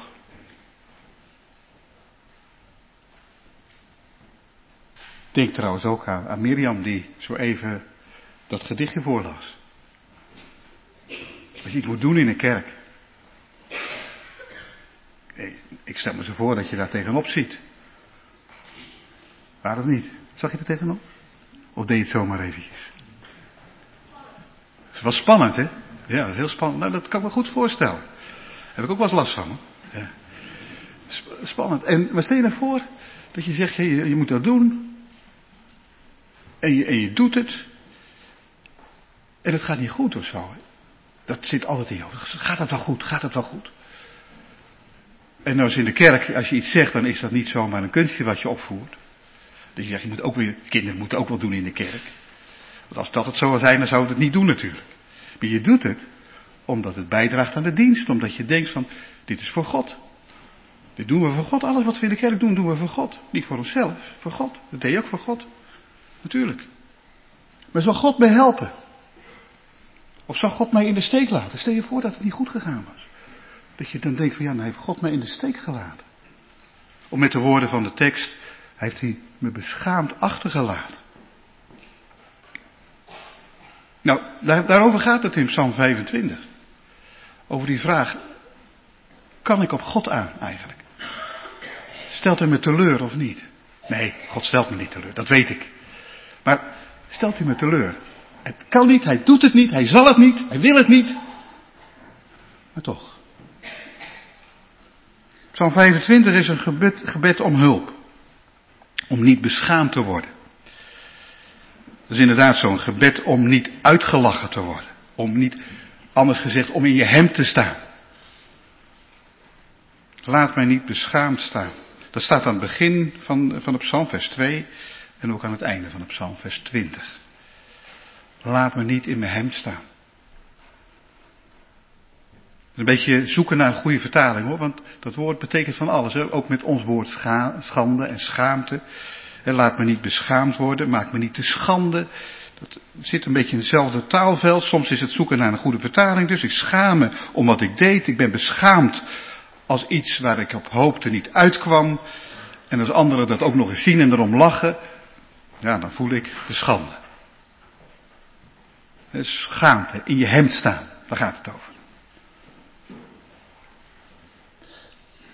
Denk trouwens ook aan Mirjam die zo even dat gedichtje voorlas. Als je iets moet doen in een kerk. Ik stel me zo voor dat je daar tegenop ziet. Waar of niet? Zag je er tegenop? Of deed je het zomaar eventjes? Het was spannend, hè? Ja, dat is heel spannend. Nou, dat kan ik me goed voorstellen. Daar heb ik ook wel eens last van, hoor. Ja. Spannend. Maar stel je nou voor dat je zegt, je moet dat doen. En je doet het. En het gaat niet goed of zo. Hè? Dat zit altijd in je hoofd. Gaat het wel goed? Gaat het wel goed? En nou is in de kerk, als je iets zegt, dan is dat niet zomaar een kunstje wat je opvoert. Dus je zegt, kinderen moeten ook wel doen in de kerk. Want als dat het zou zijn, dan zou het het niet doen natuurlijk. Maar je doet het omdat het bijdraagt aan de dienst. Omdat je denkt van, dit is voor God. Dit doen we voor God. Alles wat we in de kerk doen, doen we voor God. Niet voor onszelf, voor God. Dat deed je ook voor God. Natuurlijk. Maar zal God mij helpen? Of zal God mij in de steek laten? Stel je voor dat het niet goed gegaan was. Dat je dan denkt van, dan heeft God mij in de steek gelaten. Of met de woorden van de tekst, heeft hij me beschaamd achtergelaten. Nou, daarover gaat het in Psalm 25. Over die vraag, kan ik op God aan eigenlijk? Stelt hij me teleur of niet? Nee, God stelt me niet teleur, dat weet ik. Maar stelt hij me teleur? Het kan niet, hij doet het niet, hij zal het niet, hij wil het niet. Maar toch. Psalm 25 is een gebed om hulp. Om niet beschaamd te worden. Dat is inderdaad zo'n gebed om niet uitgelachen te worden. Om niet, anders gezegd, om in je hemd te staan. Laat mij niet beschaamd staan. Dat staat aan het begin van de psalm, vers 2. En ook aan het einde van de psalm, vers 20. Laat me niet in mijn hemd staan. Een beetje zoeken naar een goede vertaling, hoor. Want dat woord betekent van alles. Hè? Ook met ons woord schande en schaamte. Laat me niet beschaamd worden. Maak me niet te schande. Dat zit een beetje in hetzelfde taalveld. Soms is het zoeken naar een goede vertaling. Dus ik schaam me om wat ik deed. Ik ben beschaamd als iets waar ik op hoopte niet uitkwam. En als anderen dat ook nog eens zien en erom lachen. Ja, dan voel ik de schande. Schaamte, in je hemd staan. Daar gaat het over.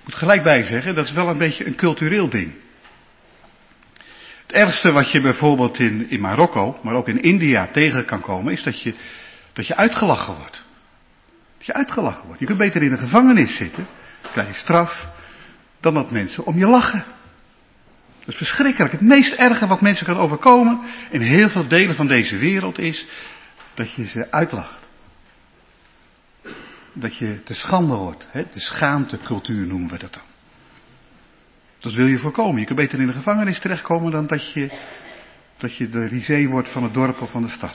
Ik moet gelijk bij zeggen, dat is wel een beetje een cultureel ding. Het ergste wat je bijvoorbeeld in Marokko, maar ook in India tegen kan komen, is dat je uitgelachen wordt. Dat je uitgelachen wordt. Je kunt beter in de gevangenis zitten, krijg je straf, dan dat mensen om je lachen. Dat is verschrikkelijk. Het meest erge wat mensen kan overkomen in heel veel delen van deze wereld is dat je ze uitlacht. Dat je te schande wordt. Hè? De schaamtecultuur noemen we dat dan. Dat wil je voorkomen. Je kunt beter in de gevangenis terechtkomen dan dat je de risée wordt van het dorp of van de stad.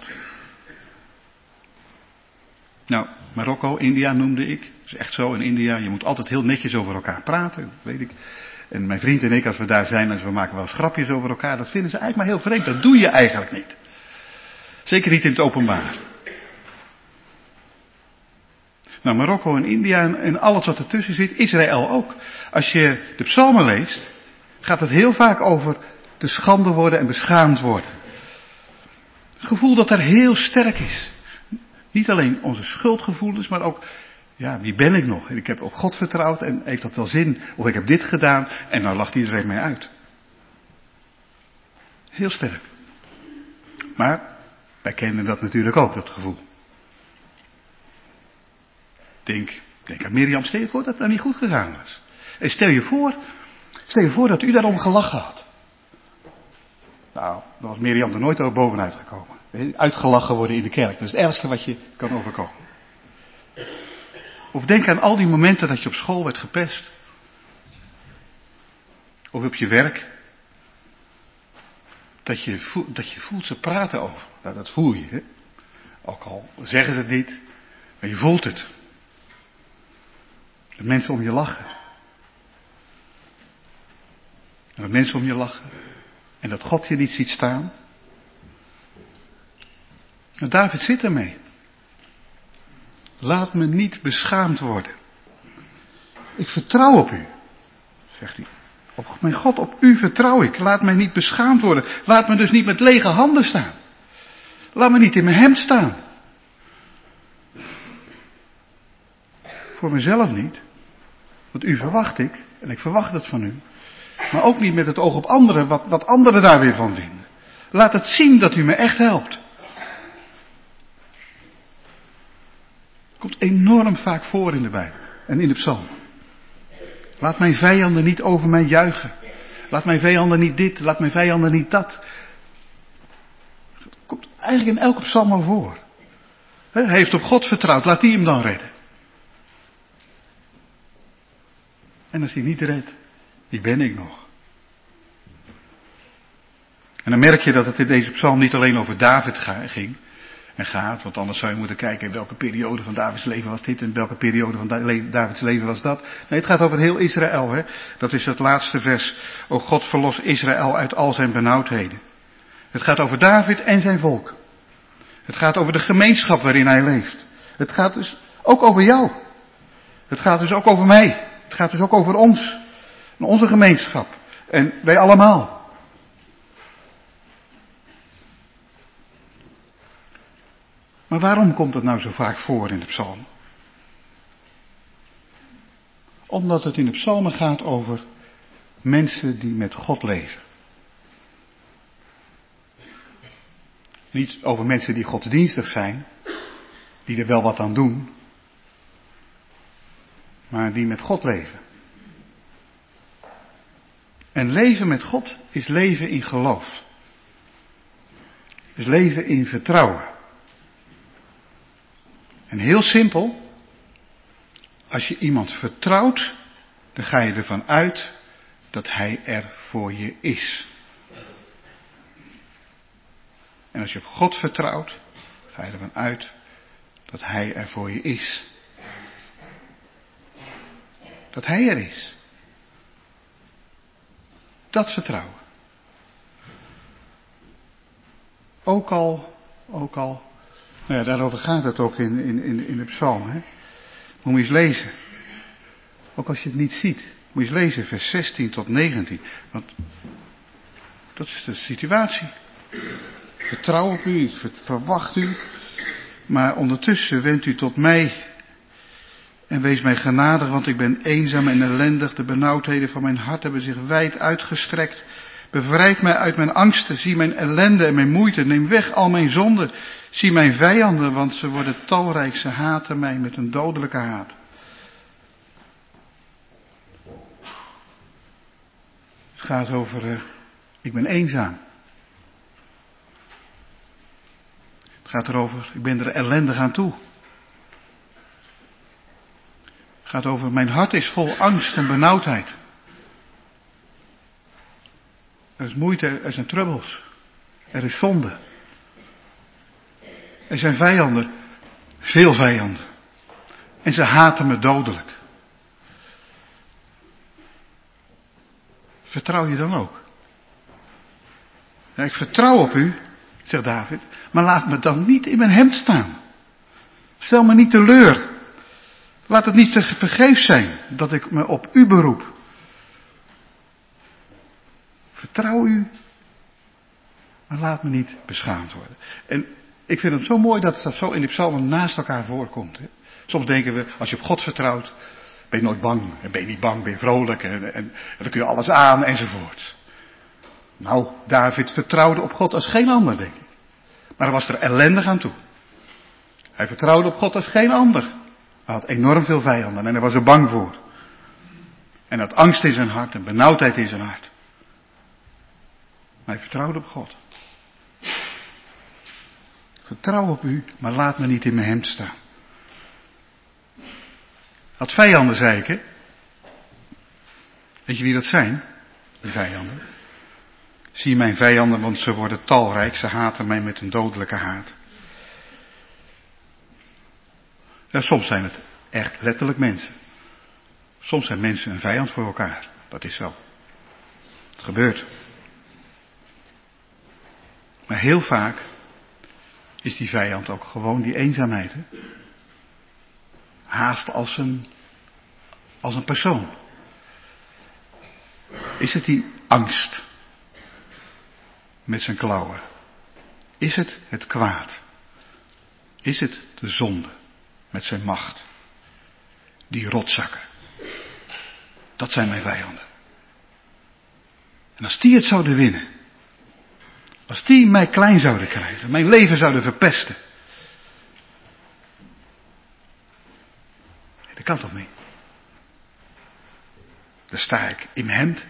Nou, Marokko, India noemde ik. Dat is echt zo in India. Je moet altijd heel netjes over elkaar praten, dat weet ik. En mijn vriend en ik, als we daar zijn, en we maken wel eens grapjes over elkaar, dat vinden ze eigenlijk maar heel vreemd. Dat doe je eigenlijk niet. Zeker niet in het openbaar. Nou, Marokko en India en alles wat ertussen zit, Israël ook. Als je de psalmen leest, gaat het heel vaak over te schande worden en beschaamd worden. Het gevoel dat er heel sterk is. Niet alleen onze schuldgevoelens, maar ook, ja, wie ben ik nog? Ik heb op God vertrouwd en heeft dat wel zin? Of ik heb dit gedaan en nou lacht iedereen mij uit. Heel sterk. Maar wij kennen dat natuurlijk ook, dat gevoel. Denk aan Mirjam, stel je voor dat het nou niet goed gegaan was. En stel je voor dat u daarom gelachen had. Nou, dan was Mirjam er nooit bovenuit gekomen. Uitgelachen worden in de kerk, dat is het ergste wat je kan overkomen. Of denk aan al die momenten dat je op school werd gepest. Of op je werk. Dat je voelt ze praten over. Nou, dat voel je, hè. Ook al zeggen ze het niet, maar je voelt het. Dat mensen om je lachen. En dat mensen om je lachen. En dat God je niet ziet staan. Nou, David zit ermee. Laat me niet beschaamd worden. Ik vertrouw op u, zegt hij. Op mijn God, op u vertrouw ik. Laat mij niet beschaamd worden. Laat me dus niet met lege handen staan. Laat me niet in mijn hemd staan. Voor mezelf niet. Want u verwacht ik. En ik verwacht het van u. Maar ook niet met het oog op anderen. Wat anderen daar weer van vinden. Laat het zien dat u me echt helpt. Komt enorm vaak voor in de Bijbel. En in de psalmen. Laat mijn vijanden niet over mij juichen. Laat mijn vijanden niet dit. Laat mijn vijanden niet dat. Komt eigenlijk in elke psalm al voor. Hij heeft op God vertrouwd. Laat die hem dan redden. En als hij niet redt, wie ben ik nog? En dan merk je dat het in deze psalm niet alleen over David ging en gaat. Want anders zou je moeten kijken in welke periode van Davids leven was dit en welke periode van Davids leven was dat. Nee, het gaat over heel Israël. Hè? Dat is het laatste vers. O God, verlos Israël uit al zijn benauwdheden. Het gaat over David en zijn volk. Het gaat over de gemeenschap waarin hij leeft. Het gaat dus ook over jou. Het gaat dus ook over mij. Het gaat dus ook over ons. En onze gemeenschap. En wij allemaal. Maar waarom komt het nou zo vaak voor in de psalmen? Omdat het in de psalmen gaat over mensen die met God leven. Niet over mensen die godsdienstig zijn, die er wel wat aan doen, maar die met God leven. En leven met God is leven in geloof. Is leven in vertrouwen. En heel simpel, als je iemand vertrouwt, dan ga je ervan uit dat hij er voor je is. En als je op God vertrouwt, ga je ervan uit dat hij er voor je is. Dat hij er is. Dat vertrouwen. Ook al, nou ja, daarover gaat het ook in de psalm. Hè? Moet je eens lezen. Ook als je het niet ziet. Moet je eens lezen, vers 16 tot 19. Want dat is de situatie. Ik vertrouw op u, ik verwacht u. Maar ondertussen wendt u tot mij En wees mij genadig, want ik ben eenzaam en ellendig. De benauwdheden van mijn hart hebben zich wijd uitgestrekt. Bevrijd mij uit mijn angsten. Zie mijn ellende en mijn moeite. Neem weg al mijn zonden. Zie mijn vijanden, want ze worden talrijk. Ze haten mij met een dodelijke haat. Het gaat over, ik ben eenzaam. Het gaat erover, ik ben er ellendig aan toe. Het gaat over, mijn hart is vol angst en benauwdheid. Er is moeite, er zijn troubles. Er is zonde. Er zijn vijanden, veel vijanden. En ze haten me dodelijk. Vertrouw je dan ook? Ja, ik vertrouw op u, zegt David, maar laat me dan niet in mijn hemd staan. Stel me niet teleur. Laat het niet te vergeefs zijn dat ik me op u beroep. Vertrouw u, maar laat me niet beschaamd worden. En ik vind het zo mooi dat dat zo in die psalmen naast elkaar voorkomt. Hè. Soms denken we, als je op God vertrouwt, ben je nooit bang. En ben je niet bang, ben je vrolijk en dan kun je alles aan enzovoort. Nou, David vertrouwde op God als geen ander, denk ik. Maar hij was er ellendig aan toe. Hij vertrouwde op God als geen ander. Hij had enorm veel vijanden en hij was er bang voor. En had angst in zijn hart en benauwdheid in zijn hart. Maar hij vertrouwde op God. Vertrouw op u, maar laat me niet in mijn hemd staan. Had vijanden, zei ik, hè? Weet je wie dat zijn? Die vijanden. Zie mijn vijanden, want ze worden talrijk. Ze haten mij met een dodelijke haat. Ja, soms zijn het echt letterlijk mensen. Soms zijn mensen een vijand voor elkaar. Dat is zo. Het gebeurt. Maar heel vaak is die vijand ook gewoon die eenzaamheid. Hè? Haast als een persoon. Is het die angst met zijn klauwen? Is het het kwaad? Is het de zonde met zijn macht? Die rotzakken. Dat zijn mijn vijanden. En als die het zouden winnen. Als die mij klein zouden krijgen. Mijn leven zouden verpesten. Dat kan toch niet? Dan sta ik in mijn hemd.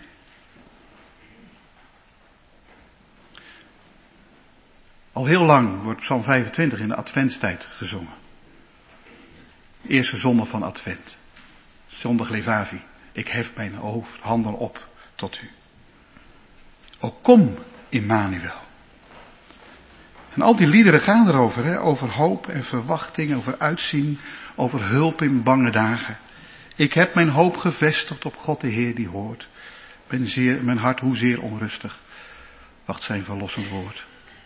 Al heel lang wordt Psalm 25 in de adventstijd gezongen. De eerste zondag van advent. Zondag Levavi. Ik hef mijn handen op tot u. O kom, Immanuel. En al die liederen gaan erover, hè? Over hoop en verwachting, over uitzien, over hulp in bange dagen. Ik heb mijn hoop gevestigd op God de Heer die hoort. Mijn hart hoezeer onrustig, wacht zijn verlossend woord.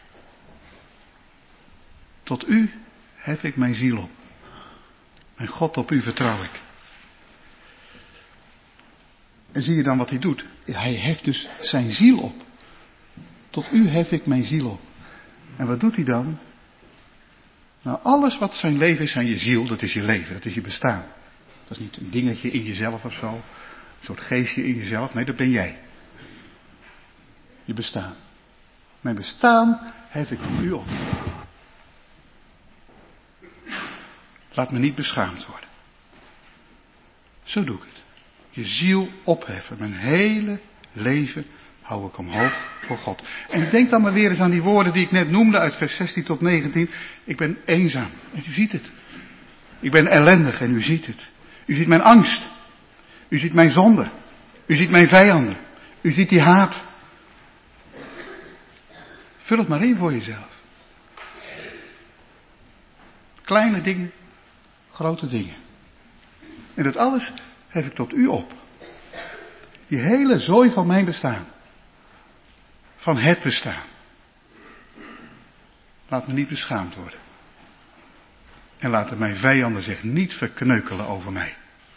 Tot u hef ik mijn ziel op. Mijn God, op u vertrouw ik. En zie je dan wat hij doet? Hij heft dus zijn ziel op. Tot u hef ik mijn ziel op. En wat doet hij dan? Nou, alles wat zijn leven is aan je ziel, dat is je leven, dat is je bestaan. Dat is niet een dingetje in jezelf of zo. Een soort geestje in jezelf. Nee, dat ben jij. Je bestaan. Mijn bestaan hef ik van u op. Laat me niet beschaamd worden. Zo doe ik het. Je ziel opheffen. Mijn hele leven hou ik omhoog voor God. En denk dan maar weer eens aan die woorden die ik net noemde uit vers 16 tot 19. Ik ben eenzaam. En u ziet het. Ik ben ellendig en u ziet het. U ziet mijn angst. U ziet mijn zonde. U ziet mijn vijanden. U ziet die haat. Vul het maar in voor jezelf. Kleine dingen, grote dingen. En dat alles hef ik tot u op. Die hele zooi van mijn bestaan. Van het bestaan. Laat me niet beschaamd worden. En laten mijn vijanden zich niet verkneukelen over mij.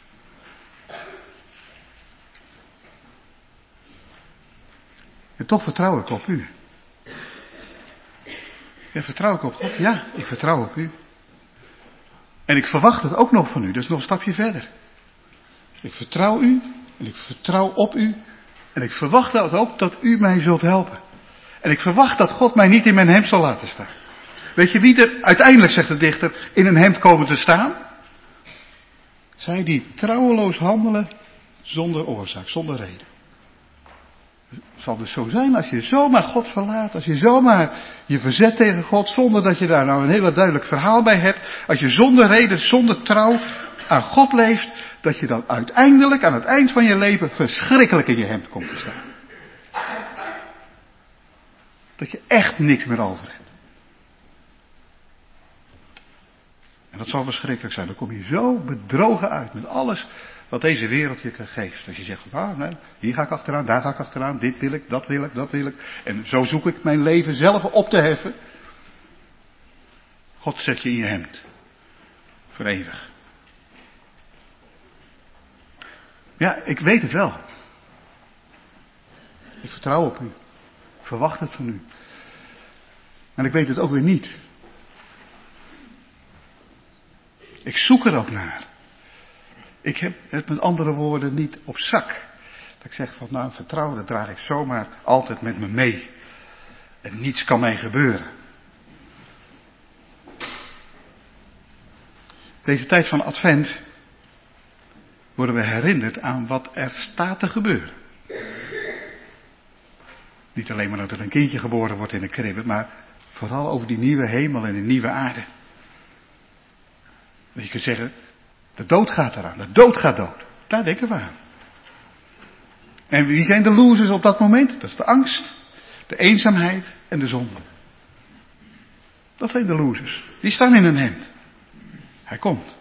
En toch vertrouw ik op u. Ja, vertrouw ik op God? Ja, ik vertrouw op u. En ik verwacht het ook nog van u, dat is nog een stapje verder. Ik vertrouw u en ik vertrouw op u en ik verwacht ook dat u mij zult helpen. En ik verwacht dat God mij niet in mijn hemd zal laten staan. Weet je wie er uiteindelijk, zegt de dichter, in een hemd komen te staan? Zij die trouweloos handelen zonder oorzaak, zonder reden. Het zal dus zo zijn als je zomaar God verlaat, als je zomaar je verzet tegen God, zonder dat je daar nou een heel duidelijk verhaal bij hebt. Als je zonder reden, zonder trouw aan God leeft, dat je dan uiteindelijk aan het eind van je leven verschrikkelijk in je hemd komt te staan. Dat je echt niks meer over hebt. En dat zal verschrikkelijk zijn. Dan kom je zo bedrogen uit met alles wat deze wereld je geeft. Als je zegt, nee, hier ga ik achteraan, daar ga ik achteraan, dit wil ik, dat wil ik, dat wil ik. En zo zoek ik mijn leven zelf op te heffen. God zet je in je hemd. Voor eeuwig. Ja, ik weet het wel. Ik vertrouw op u. Ik verwacht het van u. En ik weet het ook weer niet. Ik zoek er ook naar. Ik heb het met andere woorden niet op zak. Dat ik zeg van nou, vertrouwen, dat draag ik zomaar altijd met me mee. En niets kan mij gebeuren. Deze tijd van Advent worden we herinnerd aan wat er staat te gebeuren. Niet alleen maar dat er een kindje geboren wordt in een kribbe, maar vooral over die nieuwe hemel en de nieuwe aarde. Je kunt zeggen, de dood gaat eraan, de dood gaat dood. Daar denken we aan. En wie zijn de losers op dat moment? Dat is de angst, de eenzaamheid en de zonde. Dat zijn de losers. Die staan in een hemd. Hij komt.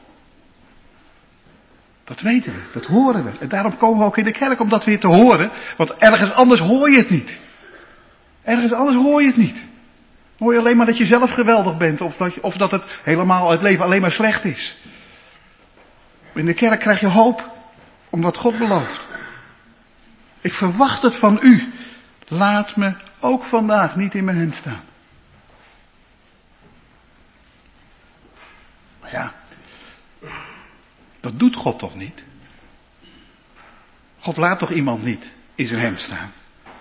Dat weten we, dat horen we. En daarom komen we ook in de kerk om dat weer te horen. Want ergens anders hoor je het niet. Ergens anders hoor je het niet. Hoor je alleen maar dat je zelf geweldig bent. Of dat het leven alleen maar slecht is. In de kerk krijg je hoop. Om wat God belooft. Ik verwacht het van u. Laat me ook vandaag niet in mijn hemd staan. Maar ja. Dat doet God toch niet? God laat toch iemand niet in zijn hemd staan?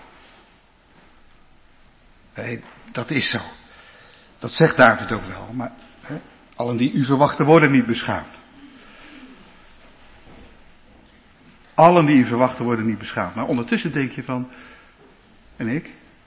Nee, dat is zo. Dat zegt David ook wel. Maar allen die u verwachten worden niet beschaamd. Allen die u verwachten worden niet beschaamd. Maar ondertussen denk je van, en ik?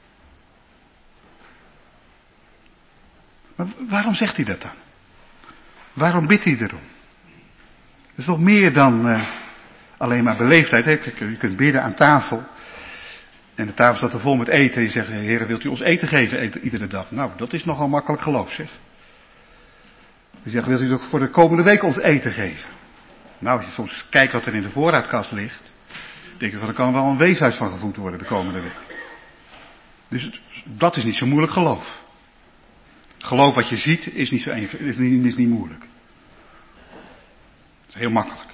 Maar waarom zegt hij dat dan? Waarom bidt hij erom? Het is nog meer dan alleen maar beleefdheid. Hè? Je kunt bidden aan tafel. En de tafel staat er vol met eten. En je zegt, Heer, wilt u ons eten geven iedere dag? Nou, dat is nogal makkelijk geloof, zeg. Je zegt, wilt u ook voor de komende week ons eten geven? Nou, als je soms kijkt wat er in de voorraadkast ligt. Denk je van, er kan wel een weeshuis van gevoed worden de komende week. Dus dat is niet zo moeilijk geloof. Geloof wat je ziet is niet zo is niet moeilijk. Dat is heel makkelijk.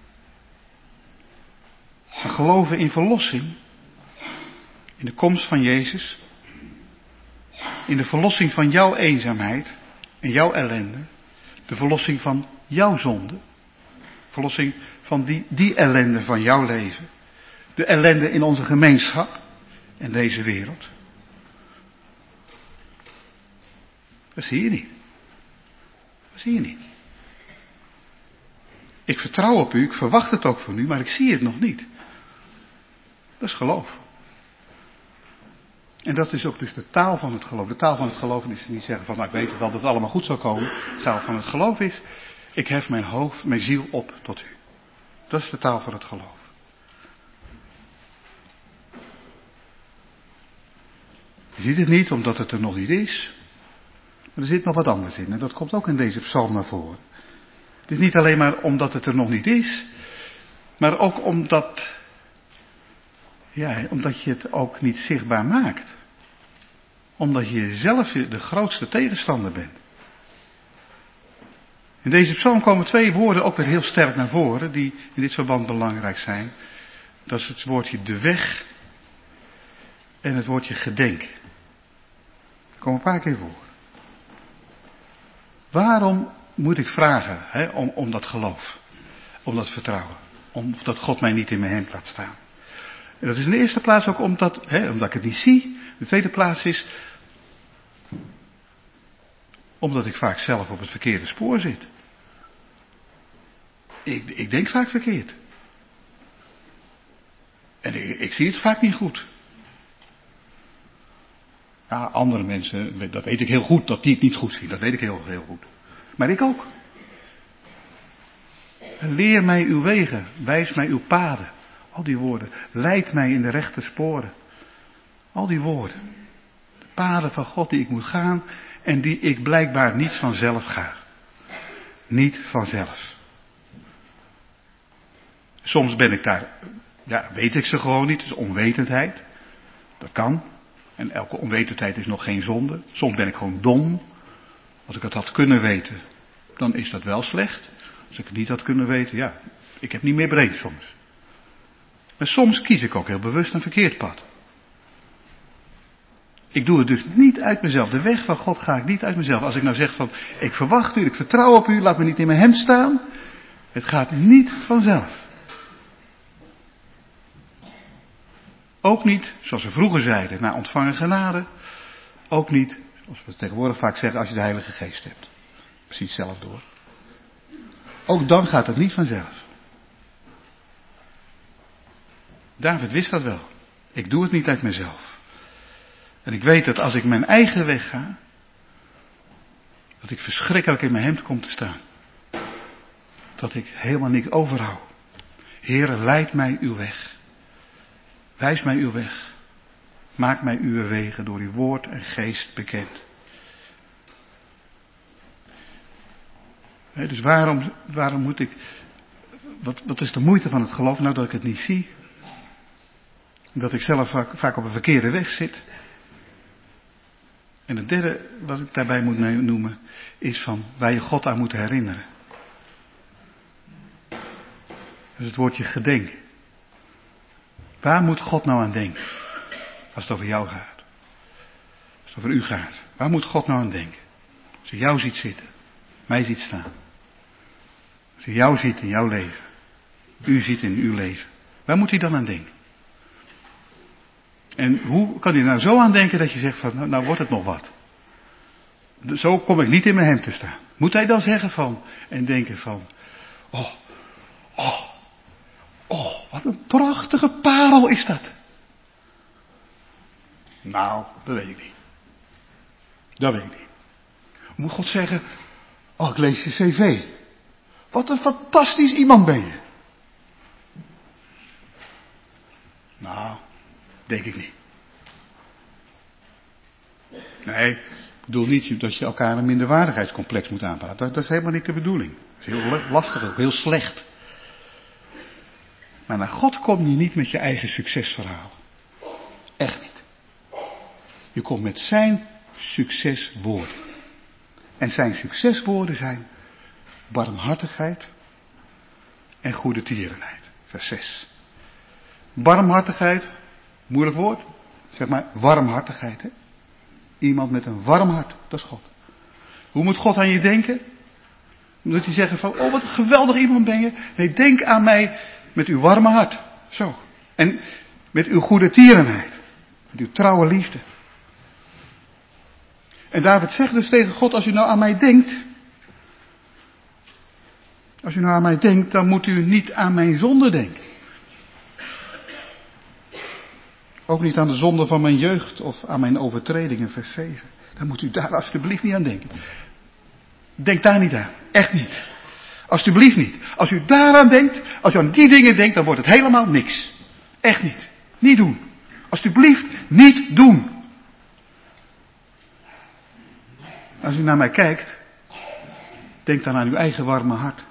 Maar geloven in verlossing. In de komst van Jezus. In de verlossing van jouw eenzaamheid en jouw ellende. De verlossing van jouw zonde. Verlossing van die ellende van jouw leven. De ellende in onze gemeenschap en deze wereld. Dat zie je niet. Dat zie je niet. Ik vertrouw op u, ik verwacht het ook van u, maar ik zie het nog niet. Dat is geloof. En dat is ook dus de taal van het geloof. De taal van het geloof is niet zeggen van, nou, ik weet wel dat het allemaal goed zal komen. De taal van het geloof is, ik hef mijn ziel op tot u. Dat is de taal van het geloof. Je ziet het niet omdat het er nog niet is. Maar er zit nog wat anders in. En dat komt ook in deze psalm naar voren. Het is niet alleen maar omdat het er nog niet is. Maar ook omdat je het ook niet zichtbaar maakt. Omdat je zelf de grootste tegenstander bent. In deze psalm komen twee woorden ook weer heel sterk naar voren. Die in dit verband belangrijk zijn. Dat is het woordje de weg. En het woordje gedenk. Dat komen een paar keer voor. Waarom moet ik vragen om dat geloof, om dat vertrouwen, omdat God mij niet in mijn hand laat staan. En dat is in de eerste plaats ook omdat ik het niet zie. De tweede plaats is omdat ik vaak zelf op het verkeerde spoor zit. Ik denk vaak verkeerd. En ik zie het vaak niet goed. Ja, andere mensen, dat weet ik heel goed, dat die het niet goed zien. Dat weet ik heel, heel goed. Maar ik ook. Leer mij uw wegen, wijs mij uw paden. Al die woorden. Leid mij in de rechte sporen. Al die woorden. De paden van God die ik moet gaan en die ik blijkbaar niet vanzelf ga. Niet vanzelf. Soms ben ik daar, weet ik ze gewoon niet. Het is onwetendheid. Dat kan. En elke onwetendheid is nog geen zonde. Soms ben ik gewoon dom. Als ik het had kunnen weten, dan is dat wel slecht. Als ik het niet had kunnen weten, ik heb niet meer breed soms. Maar soms kies ik ook heel bewust een verkeerd pad. Ik doe het dus niet uit mezelf. De weg van God ga ik niet uit mezelf. Als ik nou zeg van, ik verwacht u, ik vertrouw op u, laat me niet in mijn hemd staan. Het gaat niet vanzelf. Ook niet, zoals we vroeger zeiden, na ontvangen genade. Ook niet, zoals we tegenwoordig vaak zeggen, als je de Heilige Geest hebt. Precies hetzelfde hoor. Ook dan gaat het niet vanzelf. David wist dat wel. Ik doe het niet uit mezelf. En ik weet dat als ik mijn eigen weg ga, dat ik verschrikkelijk in mijn hemd kom te staan. Dat ik helemaal niks overhoud. Heere, leid mij uw weg. Wijs mij uw weg. Maak mij uw wegen door uw woord en geest bekend. Dus waarom moet ik... Wat is de moeite van het geloof? Nou, dat ik het niet zie. Dat ik zelf vaak op een verkeerde weg zit. En het derde wat ik daarbij moet noemen, is van waar je God aan moet herinneren. Dus het woordje gedenken. Waar moet God nou aan denken? Als het over jou gaat. Als het over u gaat. Waar moet God nou aan denken? Als hij jou ziet zitten. Mij ziet staan. Als hij jou ziet in jouw leven. U ziet in uw leven. Waar moet hij dan aan denken? En hoe kan hij nou zo aan denken dat je zegt van, nou wordt het nog wat. Zo kom ik niet in mijn hemd te staan. Moet hij dan zeggen van, en denken van, wat een prachtige parel is dat. Nou, dat weet ik niet. Dat weet ik niet. Moet God zeggen, ik lees je cv. Wat een fantastisch iemand ben je. Nou, denk ik niet. Nee, ik bedoel niet dat je elkaar een minderwaardigheidscomplex moet aanpraten. Dat is helemaal niet de bedoeling. Dat is heel lastig, ook heel slecht. Maar naar God kom je niet met je eigen succesverhaal. Echt niet. Je komt met zijn succeswoorden. En zijn succeswoorden zijn barmhartigheid en goede tierenheid. Vers 6. Barmhartigheid, moeilijk woord. Zeg maar warmhartigheid. Hè? Iemand met een warm hart, dat is God. Hoe moet God aan je denken? Moet hij zeggen van, wat een geweldig iemand ben je. Nee, denk aan mij met uw warme hart. Zo. En met uw goede tierenheid. Met uw trouwe liefde. En David zegt dus tegen God, als u nou aan mij denkt. Als u nou aan mij denkt, dan moet u niet aan mijn zonde denken. Ook niet aan de zonde van mijn jeugd of aan mijn overtredingen, vers 7. Dan moet u daar alsjeblieft niet aan denken. Denk daar niet aan. Echt niet. Alsjeblieft niet. Als u daaraan denkt, als u aan die dingen denkt, dan wordt het helemaal niks. Echt niet. Niet doen. Alsjeblieft niet doen. Als u naar mij kijkt, denk dan aan uw eigen warme hart.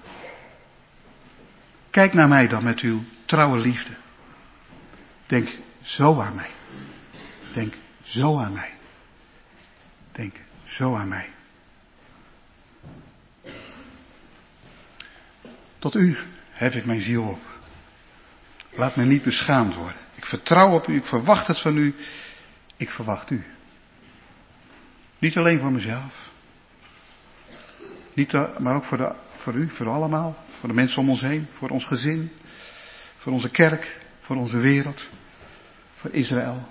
Kijk naar mij dan met uw trouwe liefde. Denk zo aan mij. Denk zo aan mij. Denk zo aan mij. Tot u hef ik mijn ziel op. Laat mij niet beschaamd worden. Ik vertrouw op u, ik verwacht het van u. Ik verwacht u. Niet alleen voor mezelf. Maar ook voor u, voor allemaal. Voor de mensen om ons heen. Voor ons gezin. Voor onze kerk. Voor onze wereld. Voor Israël.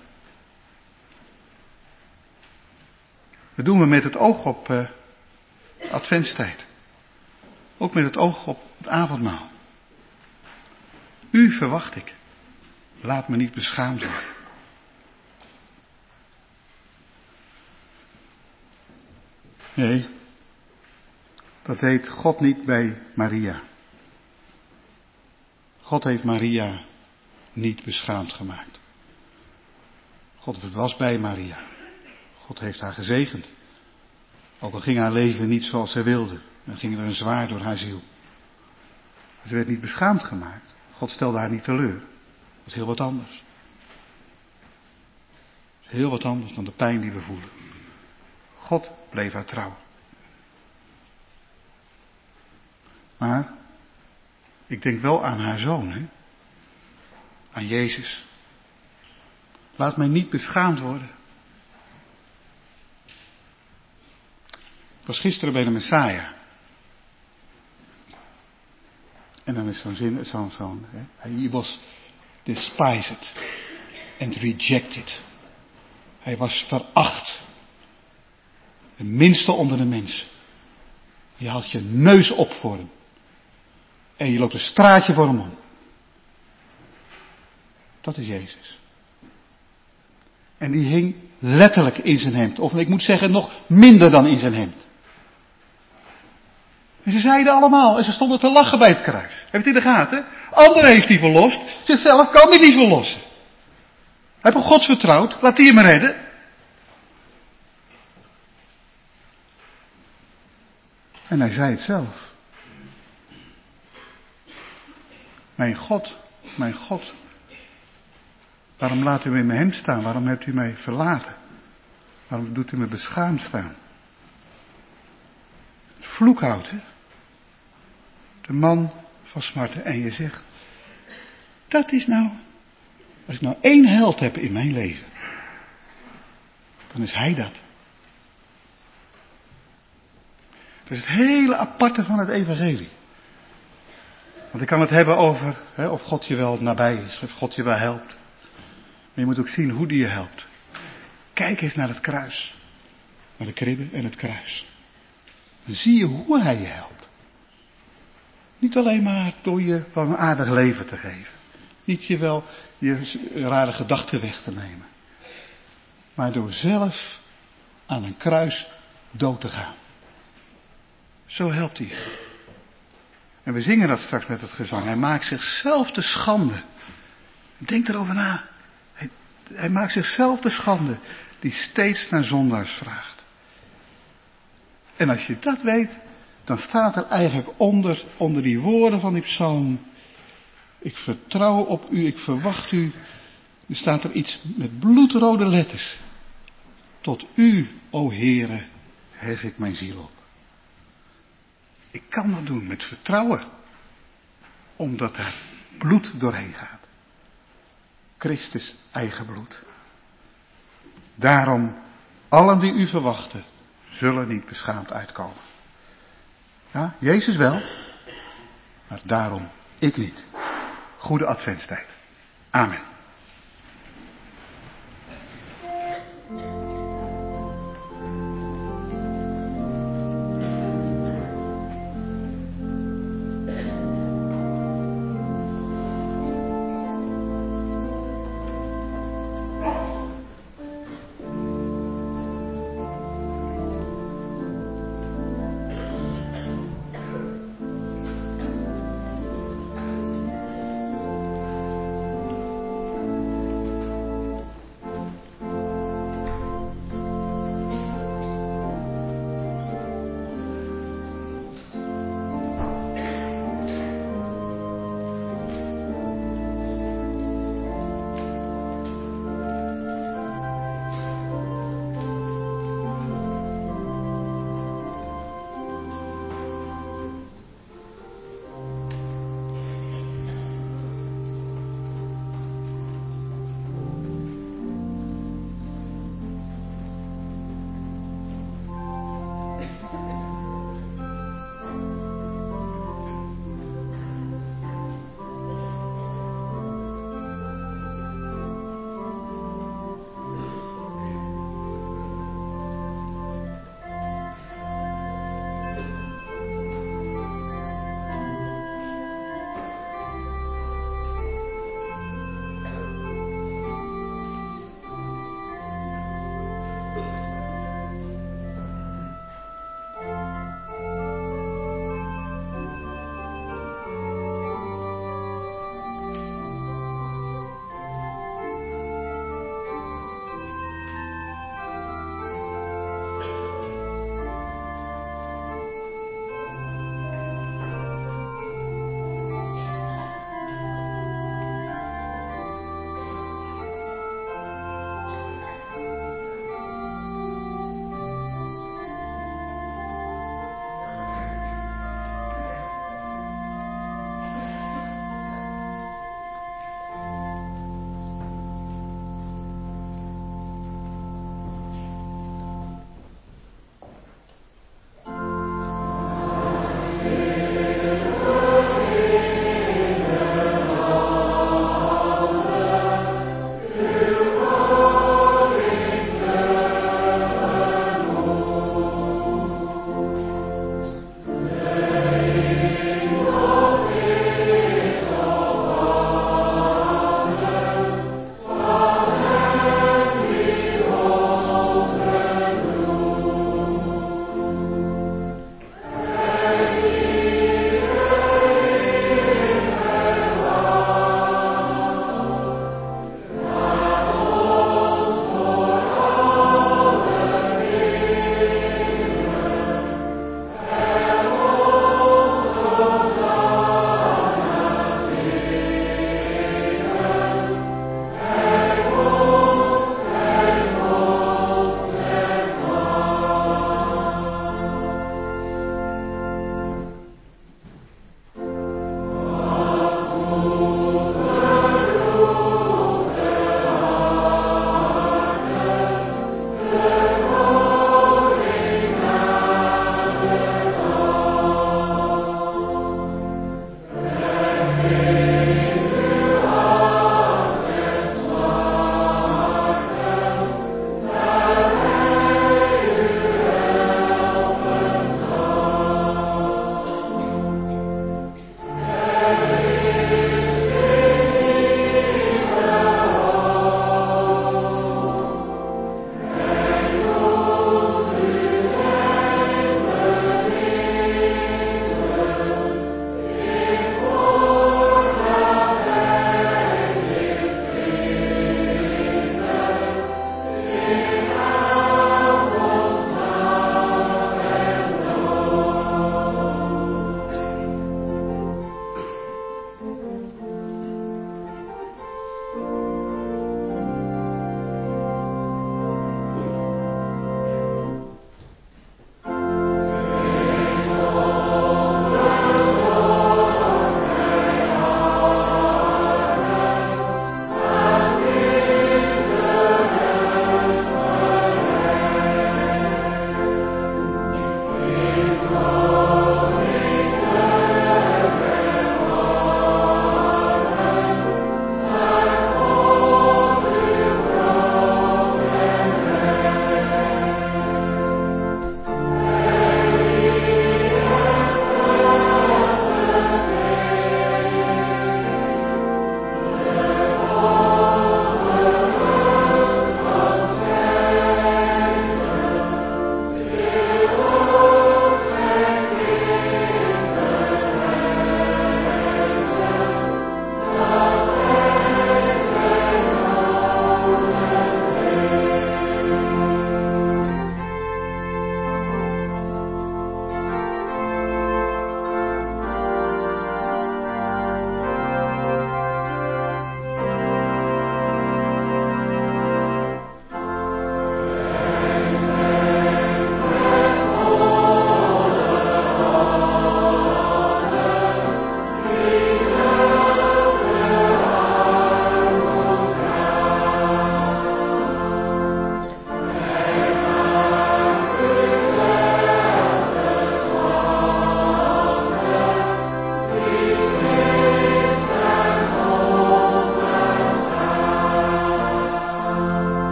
Dat doen we met het oog op adventstijd. Ook met het oog op het avondmaal. U verwacht ik. Laat me niet beschaamd worden. Nee, dat deed God niet bij Maria. God heeft Maria niet beschaamd gemaakt. God was bij Maria. God heeft haar gezegend. Ook al ging haar leven niet zoals zij wilde. Dan ging er een zwaard door haar ziel. Ze werd niet beschaamd gemaakt. God stelde haar niet teleur. Dat is heel wat anders. Dat is heel wat anders dan de pijn die we voelen. God bleef haar trouw. Maar ik denk wel aan haar zoon, hè? Aan Jezus. Laat mij niet beschaamd worden. Ik was gisteren bij de Messiah. En dan is zo'n zin, he was despised and rejected. Hij was veracht. De minste onder de mensen. Je haalt je neus op voor hem. En je loopt een straatje voor hem om. Dat is Jezus. En die hing letterlijk in zijn hemd. Of ik moet zeggen nog minder dan in zijn hemd. En ze zeiden allemaal. En ze stonden te lachen bij het kruis. Heb je het in de gaten? Anderen heeft hij verlost. Zichzelf kan hij niet verlossen. Hij heeft op God vertrouwd. Laat hij hem redden. En hij zei het zelf. Mijn God, waarom laat u me in mijn hemd staan? Waarom hebt u mij verlaten? Waarom doet u me beschaamd staan? Het vloekhout, hè? De man van smarten. En je zegt, dat is nou, als ik nou één held heb in mijn leven, dan is hij dat. Dat is het hele aparte van het evangelie. Want ik kan het hebben over of God je wel nabij is, of God je wel helpt. Maar je moet ook zien hoe die je helpt. Kijk eens naar het kruis. Naar de kribbe en het kruis. Dan zie je hoe hij je helpt. Niet alleen maar door je wel een aardig leven te geven. Niet je wel je rare gedachten weg te nemen. Maar door zelf aan een kruis dood te gaan. Zo helpt hij je. En we zingen dat straks met het gezang. Hij maakt zichzelf de schande. Denk erover na. Hij maakt zichzelf de schande die steeds naar zondaars vraagt. En als je dat weet, dan staat er eigenlijk onder die woorden van die psalm. Ik vertrouw op u, ik verwacht u. Er staat er iets met bloedrode letters. Tot u, o Heere, hef ik mijn ziel op. Ik kan dat doen met vertrouwen. Omdat er bloed doorheen gaat. Christus eigen bloed. Daarom, allen die u verwachten, zullen niet beschaamd uitkomen. Ja, Jezus wel. Maar daarom ik niet. Goede adventstijd. Amen.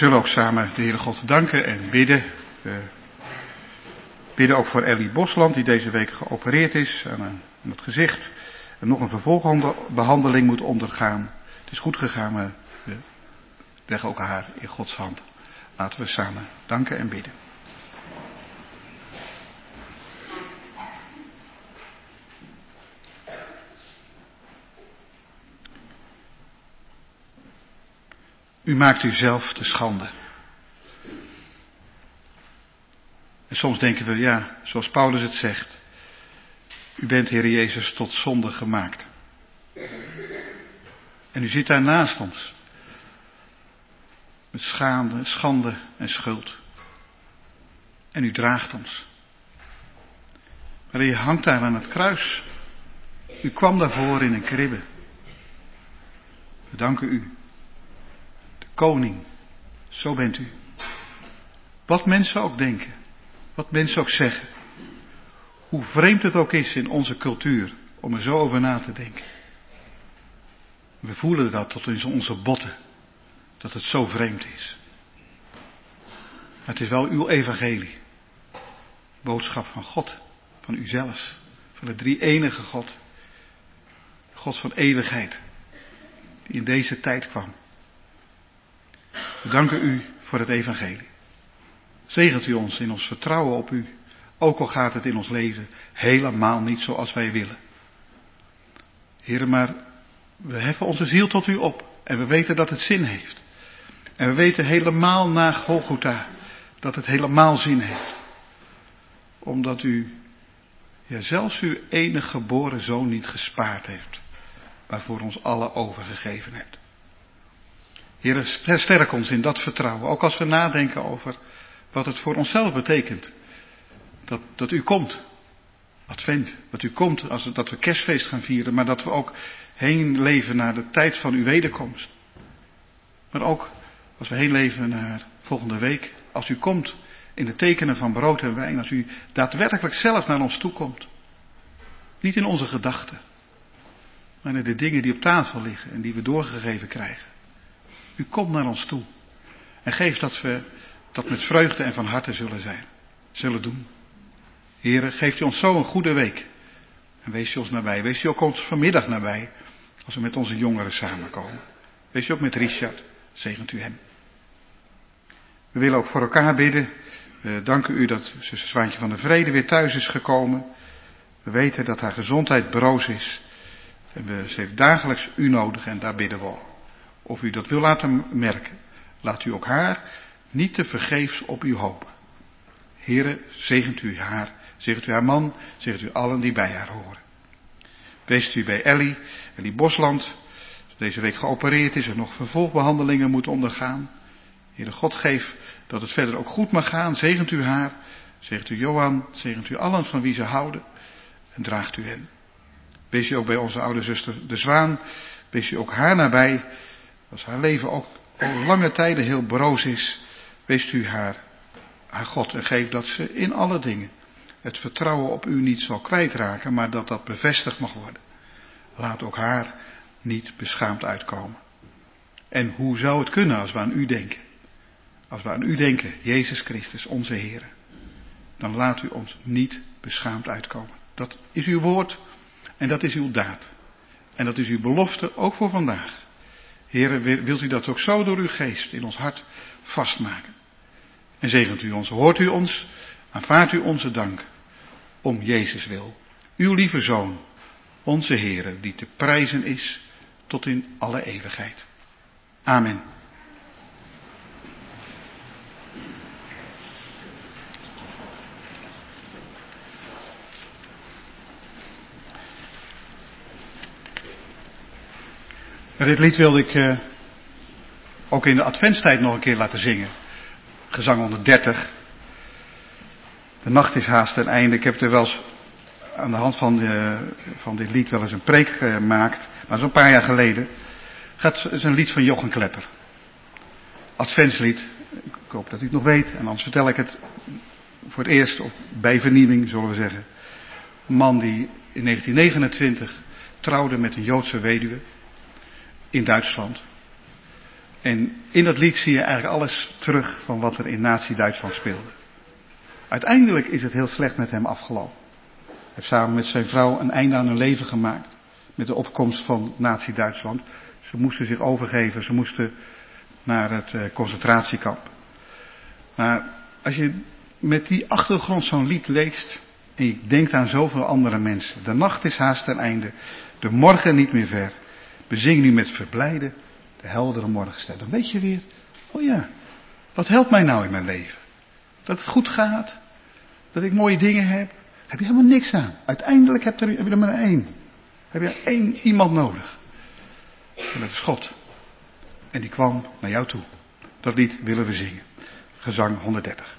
zullen ook samen de Heere God danken en bidden. We bidden ook voor Ellie Bosland, die deze week geopereerd is aan het gezicht. En nog een vervolgbehandeling moet ondergaan. Het is goed gegaan, maar we leggen ook haar in Gods hand. Laten we samen danken en bidden. U maakt u zelf te schande. En soms denken we, ja, zoals Paulus het zegt. U bent, Heer Jezus, tot zonde gemaakt. En u zit daar naast ons. Met schande en schuld. En u draagt ons. Maar u hangt daar aan het kruis. U kwam daarvoor in een kribbe. We danken u. De koning. Zo bent u. Wat mensen ook denken. Wat mensen ook zeggen. Hoe vreemd het ook is in onze cultuur. Om er zo over na te denken. We voelen dat tot in onze botten. Dat het zo vreemd is. Maar het is wel uw evangelie. Boodschap van God. Van u zelfs. Van de drie enige God. God van eeuwigheid. Die in deze tijd kwam. We danken u voor het evangelie. Zegent u ons in ons vertrouwen op u. Ook al gaat het in ons leven helemaal niet zoals wij willen. Heere, maar we heffen onze ziel tot u op. En we weten dat het zin heeft. En we weten helemaal na Golgotha dat het helemaal zin heeft. Omdat u zelfs uw enige geboren zoon niet gespaard heeft. Maar voor ons allen overgegeven hebt. Heere, sterk ons in dat vertrouwen. Ook als we nadenken over wat het voor onszelf betekent. Dat u komt. Advent. Dat u komt dat we kerstfeest gaan vieren. Maar dat we ook heen leven naar de tijd van uw wederkomst. Maar ook als we heen leven naar volgende week. Als u komt in de tekenen van brood en wijn. Als u daadwerkelijk zelf naar ons toe komt. Niet in onze gedachten. Maar naar de dingen die op tafel liggen en die we doorgegeven krijgen. U komt naar ons toe. En geeft dat we dat met vreugde en van harte zullen doen. Heere, geeft u ons zo een goede week. En wees u ons nabij. Wees u ook ons vanmiddag nabij. Als we met onze jongeren samenkomen. Wees u ook met Richard. Zegent u hem. We willen ook voor elkaar bidden. We danken u dat zuster Zwaantje van de Vrede weer thuis is gekomen. We weten dat haar gezondheid broos is. En ze heeft dagelijks u nodig en daar bidden we om. Of u dat wil laten merken. Laat u ook haar niet te vergeefs op u hopen. Heere, zegent u haar man, zegent u allen die bij haar horen. Wees u bij Ellie Bosland, deze week geopereerd is en nog vervolgbehandelingen moet ondergaan. Heere God, geef dat het verder ook goed mag gaan. Zegent u haar, zegent u Johan, zegent u allen van wie ze houden en draagt u hen. Wees u ook bij onze oude zuster de Zwaan, wees u ook haar nabij, als haar leven ook al lange tijden heel broos is, wees u haar God en geef dat ze in alle dingen het vertrouwen op u niet zal kwijtraken, maar dat dat bevestigd mag worden. Laat ook haar niet beschaamd uitkomen. En hoe zou het kunnen als we aan u denken? Als we aan u denken, Jezus Christus, onze Heer, dan laat u ons niet beschaamd uitkomen. Dat is uw woord en dat is uw daad. En dat is uw belofte ook voor vandaag. Heere, wilt u dat ook zo door uw geest in ons hart vastmaken? En zegent u ons, hoort u ons, aanvaardt u onze dank, om Jezus wil. Uw lieve Zoon, onze Heere, die te prijzen is tot in alle eeuwigheid. Amen. Dit lied wilde ik ook in de adventstijd nog een keer laten zingen. Gezang 130. De nacht is haast ten einde. Ik heb er wel eens aan de hand van dit lied wel eens een preek gemaakt. Maar zo'n paar jaar geleden. Het is een lied van Jochen Klepper. Adventslied. Ik hoop dat u het nog weet. En anders vertel ik het voor het eerst bij vernieuwing, zullen we zeggen. Een man die in 1929 trouwde met een Joodse weduwe. In Duitsland. En in dat lied zie je eigenlijk alles terug van wat er in Nazi-Duitsland speelde. Uiteindelijk is het heel slecht met hem afgelopen. Hij heeft samen met zijn vrouw een einde aan hun leven gemaakt. Met de opkomst van Nazi-Duitsland. Ze moesten zich overgeven, ze moesten naar het concentratiekamp. Maar als je met die achtergrond zo'n lied leest en je denkt aan zoveel andere mensen. De nacht is haast ten einde, de morgen niet meer ver. Bezing nu met verblijden de heldere morgenster. Dan weet je weer, oh ja, wat helpt mij nou in mijn leven? Dat het goed gaat, dat ik mooie dingen heb je helemaal niks aan. Uiteindelijk heb je er maar één. Heb je één iemand nodig. En dat is God. En die kwam naar jou toe. Dat lied willen we zingen. Gezang 130.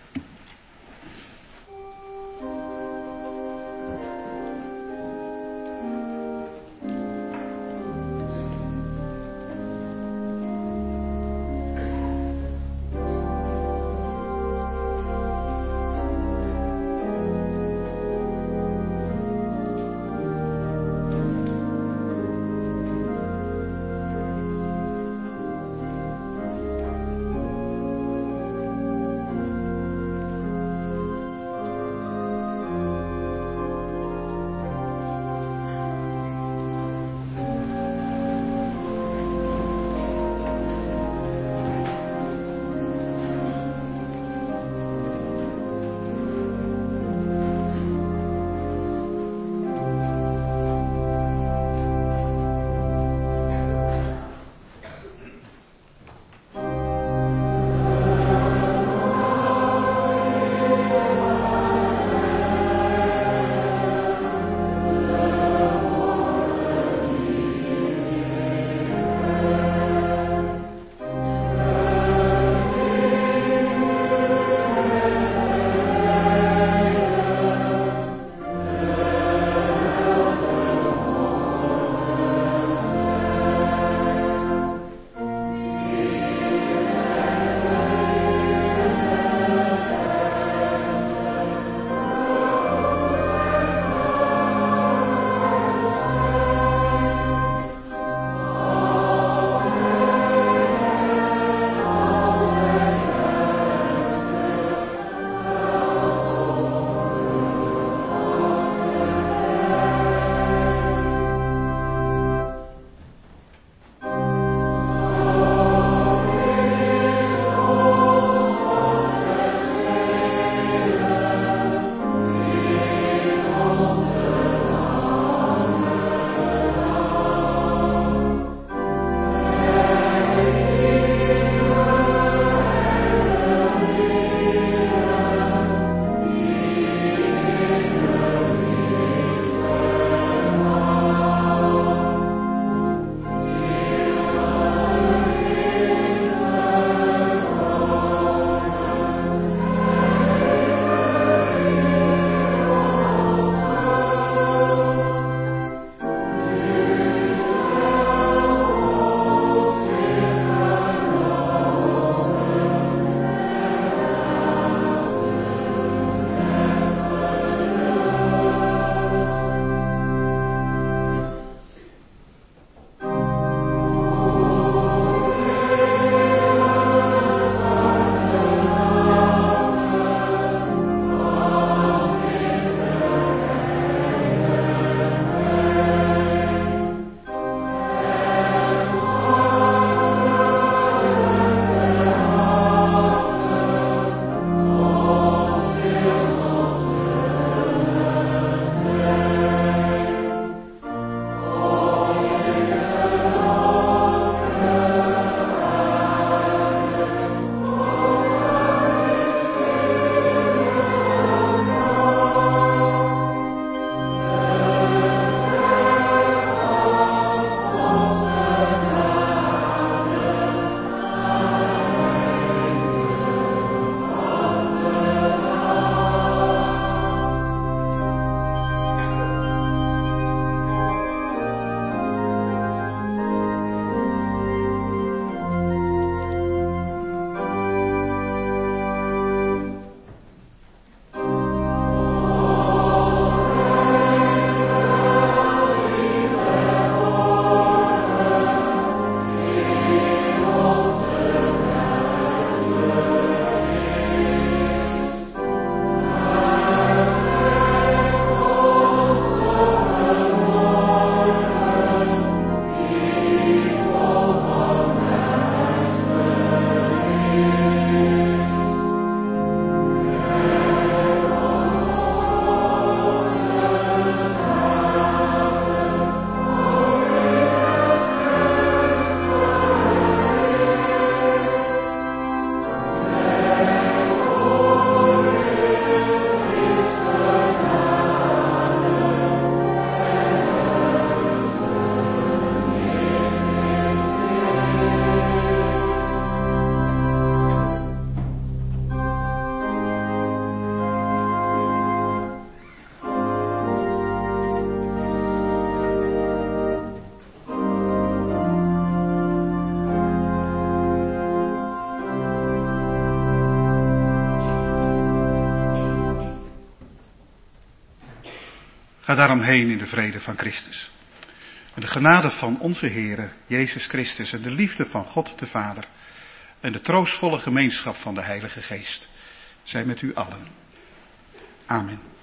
Ga daarom heen in de vrede van Christus. En de genade van onze Heere Jezus Christus en de liefde van God de Vader en de troostvolle gemeenschap van de Heilige Geest zijn met u allen. Amen.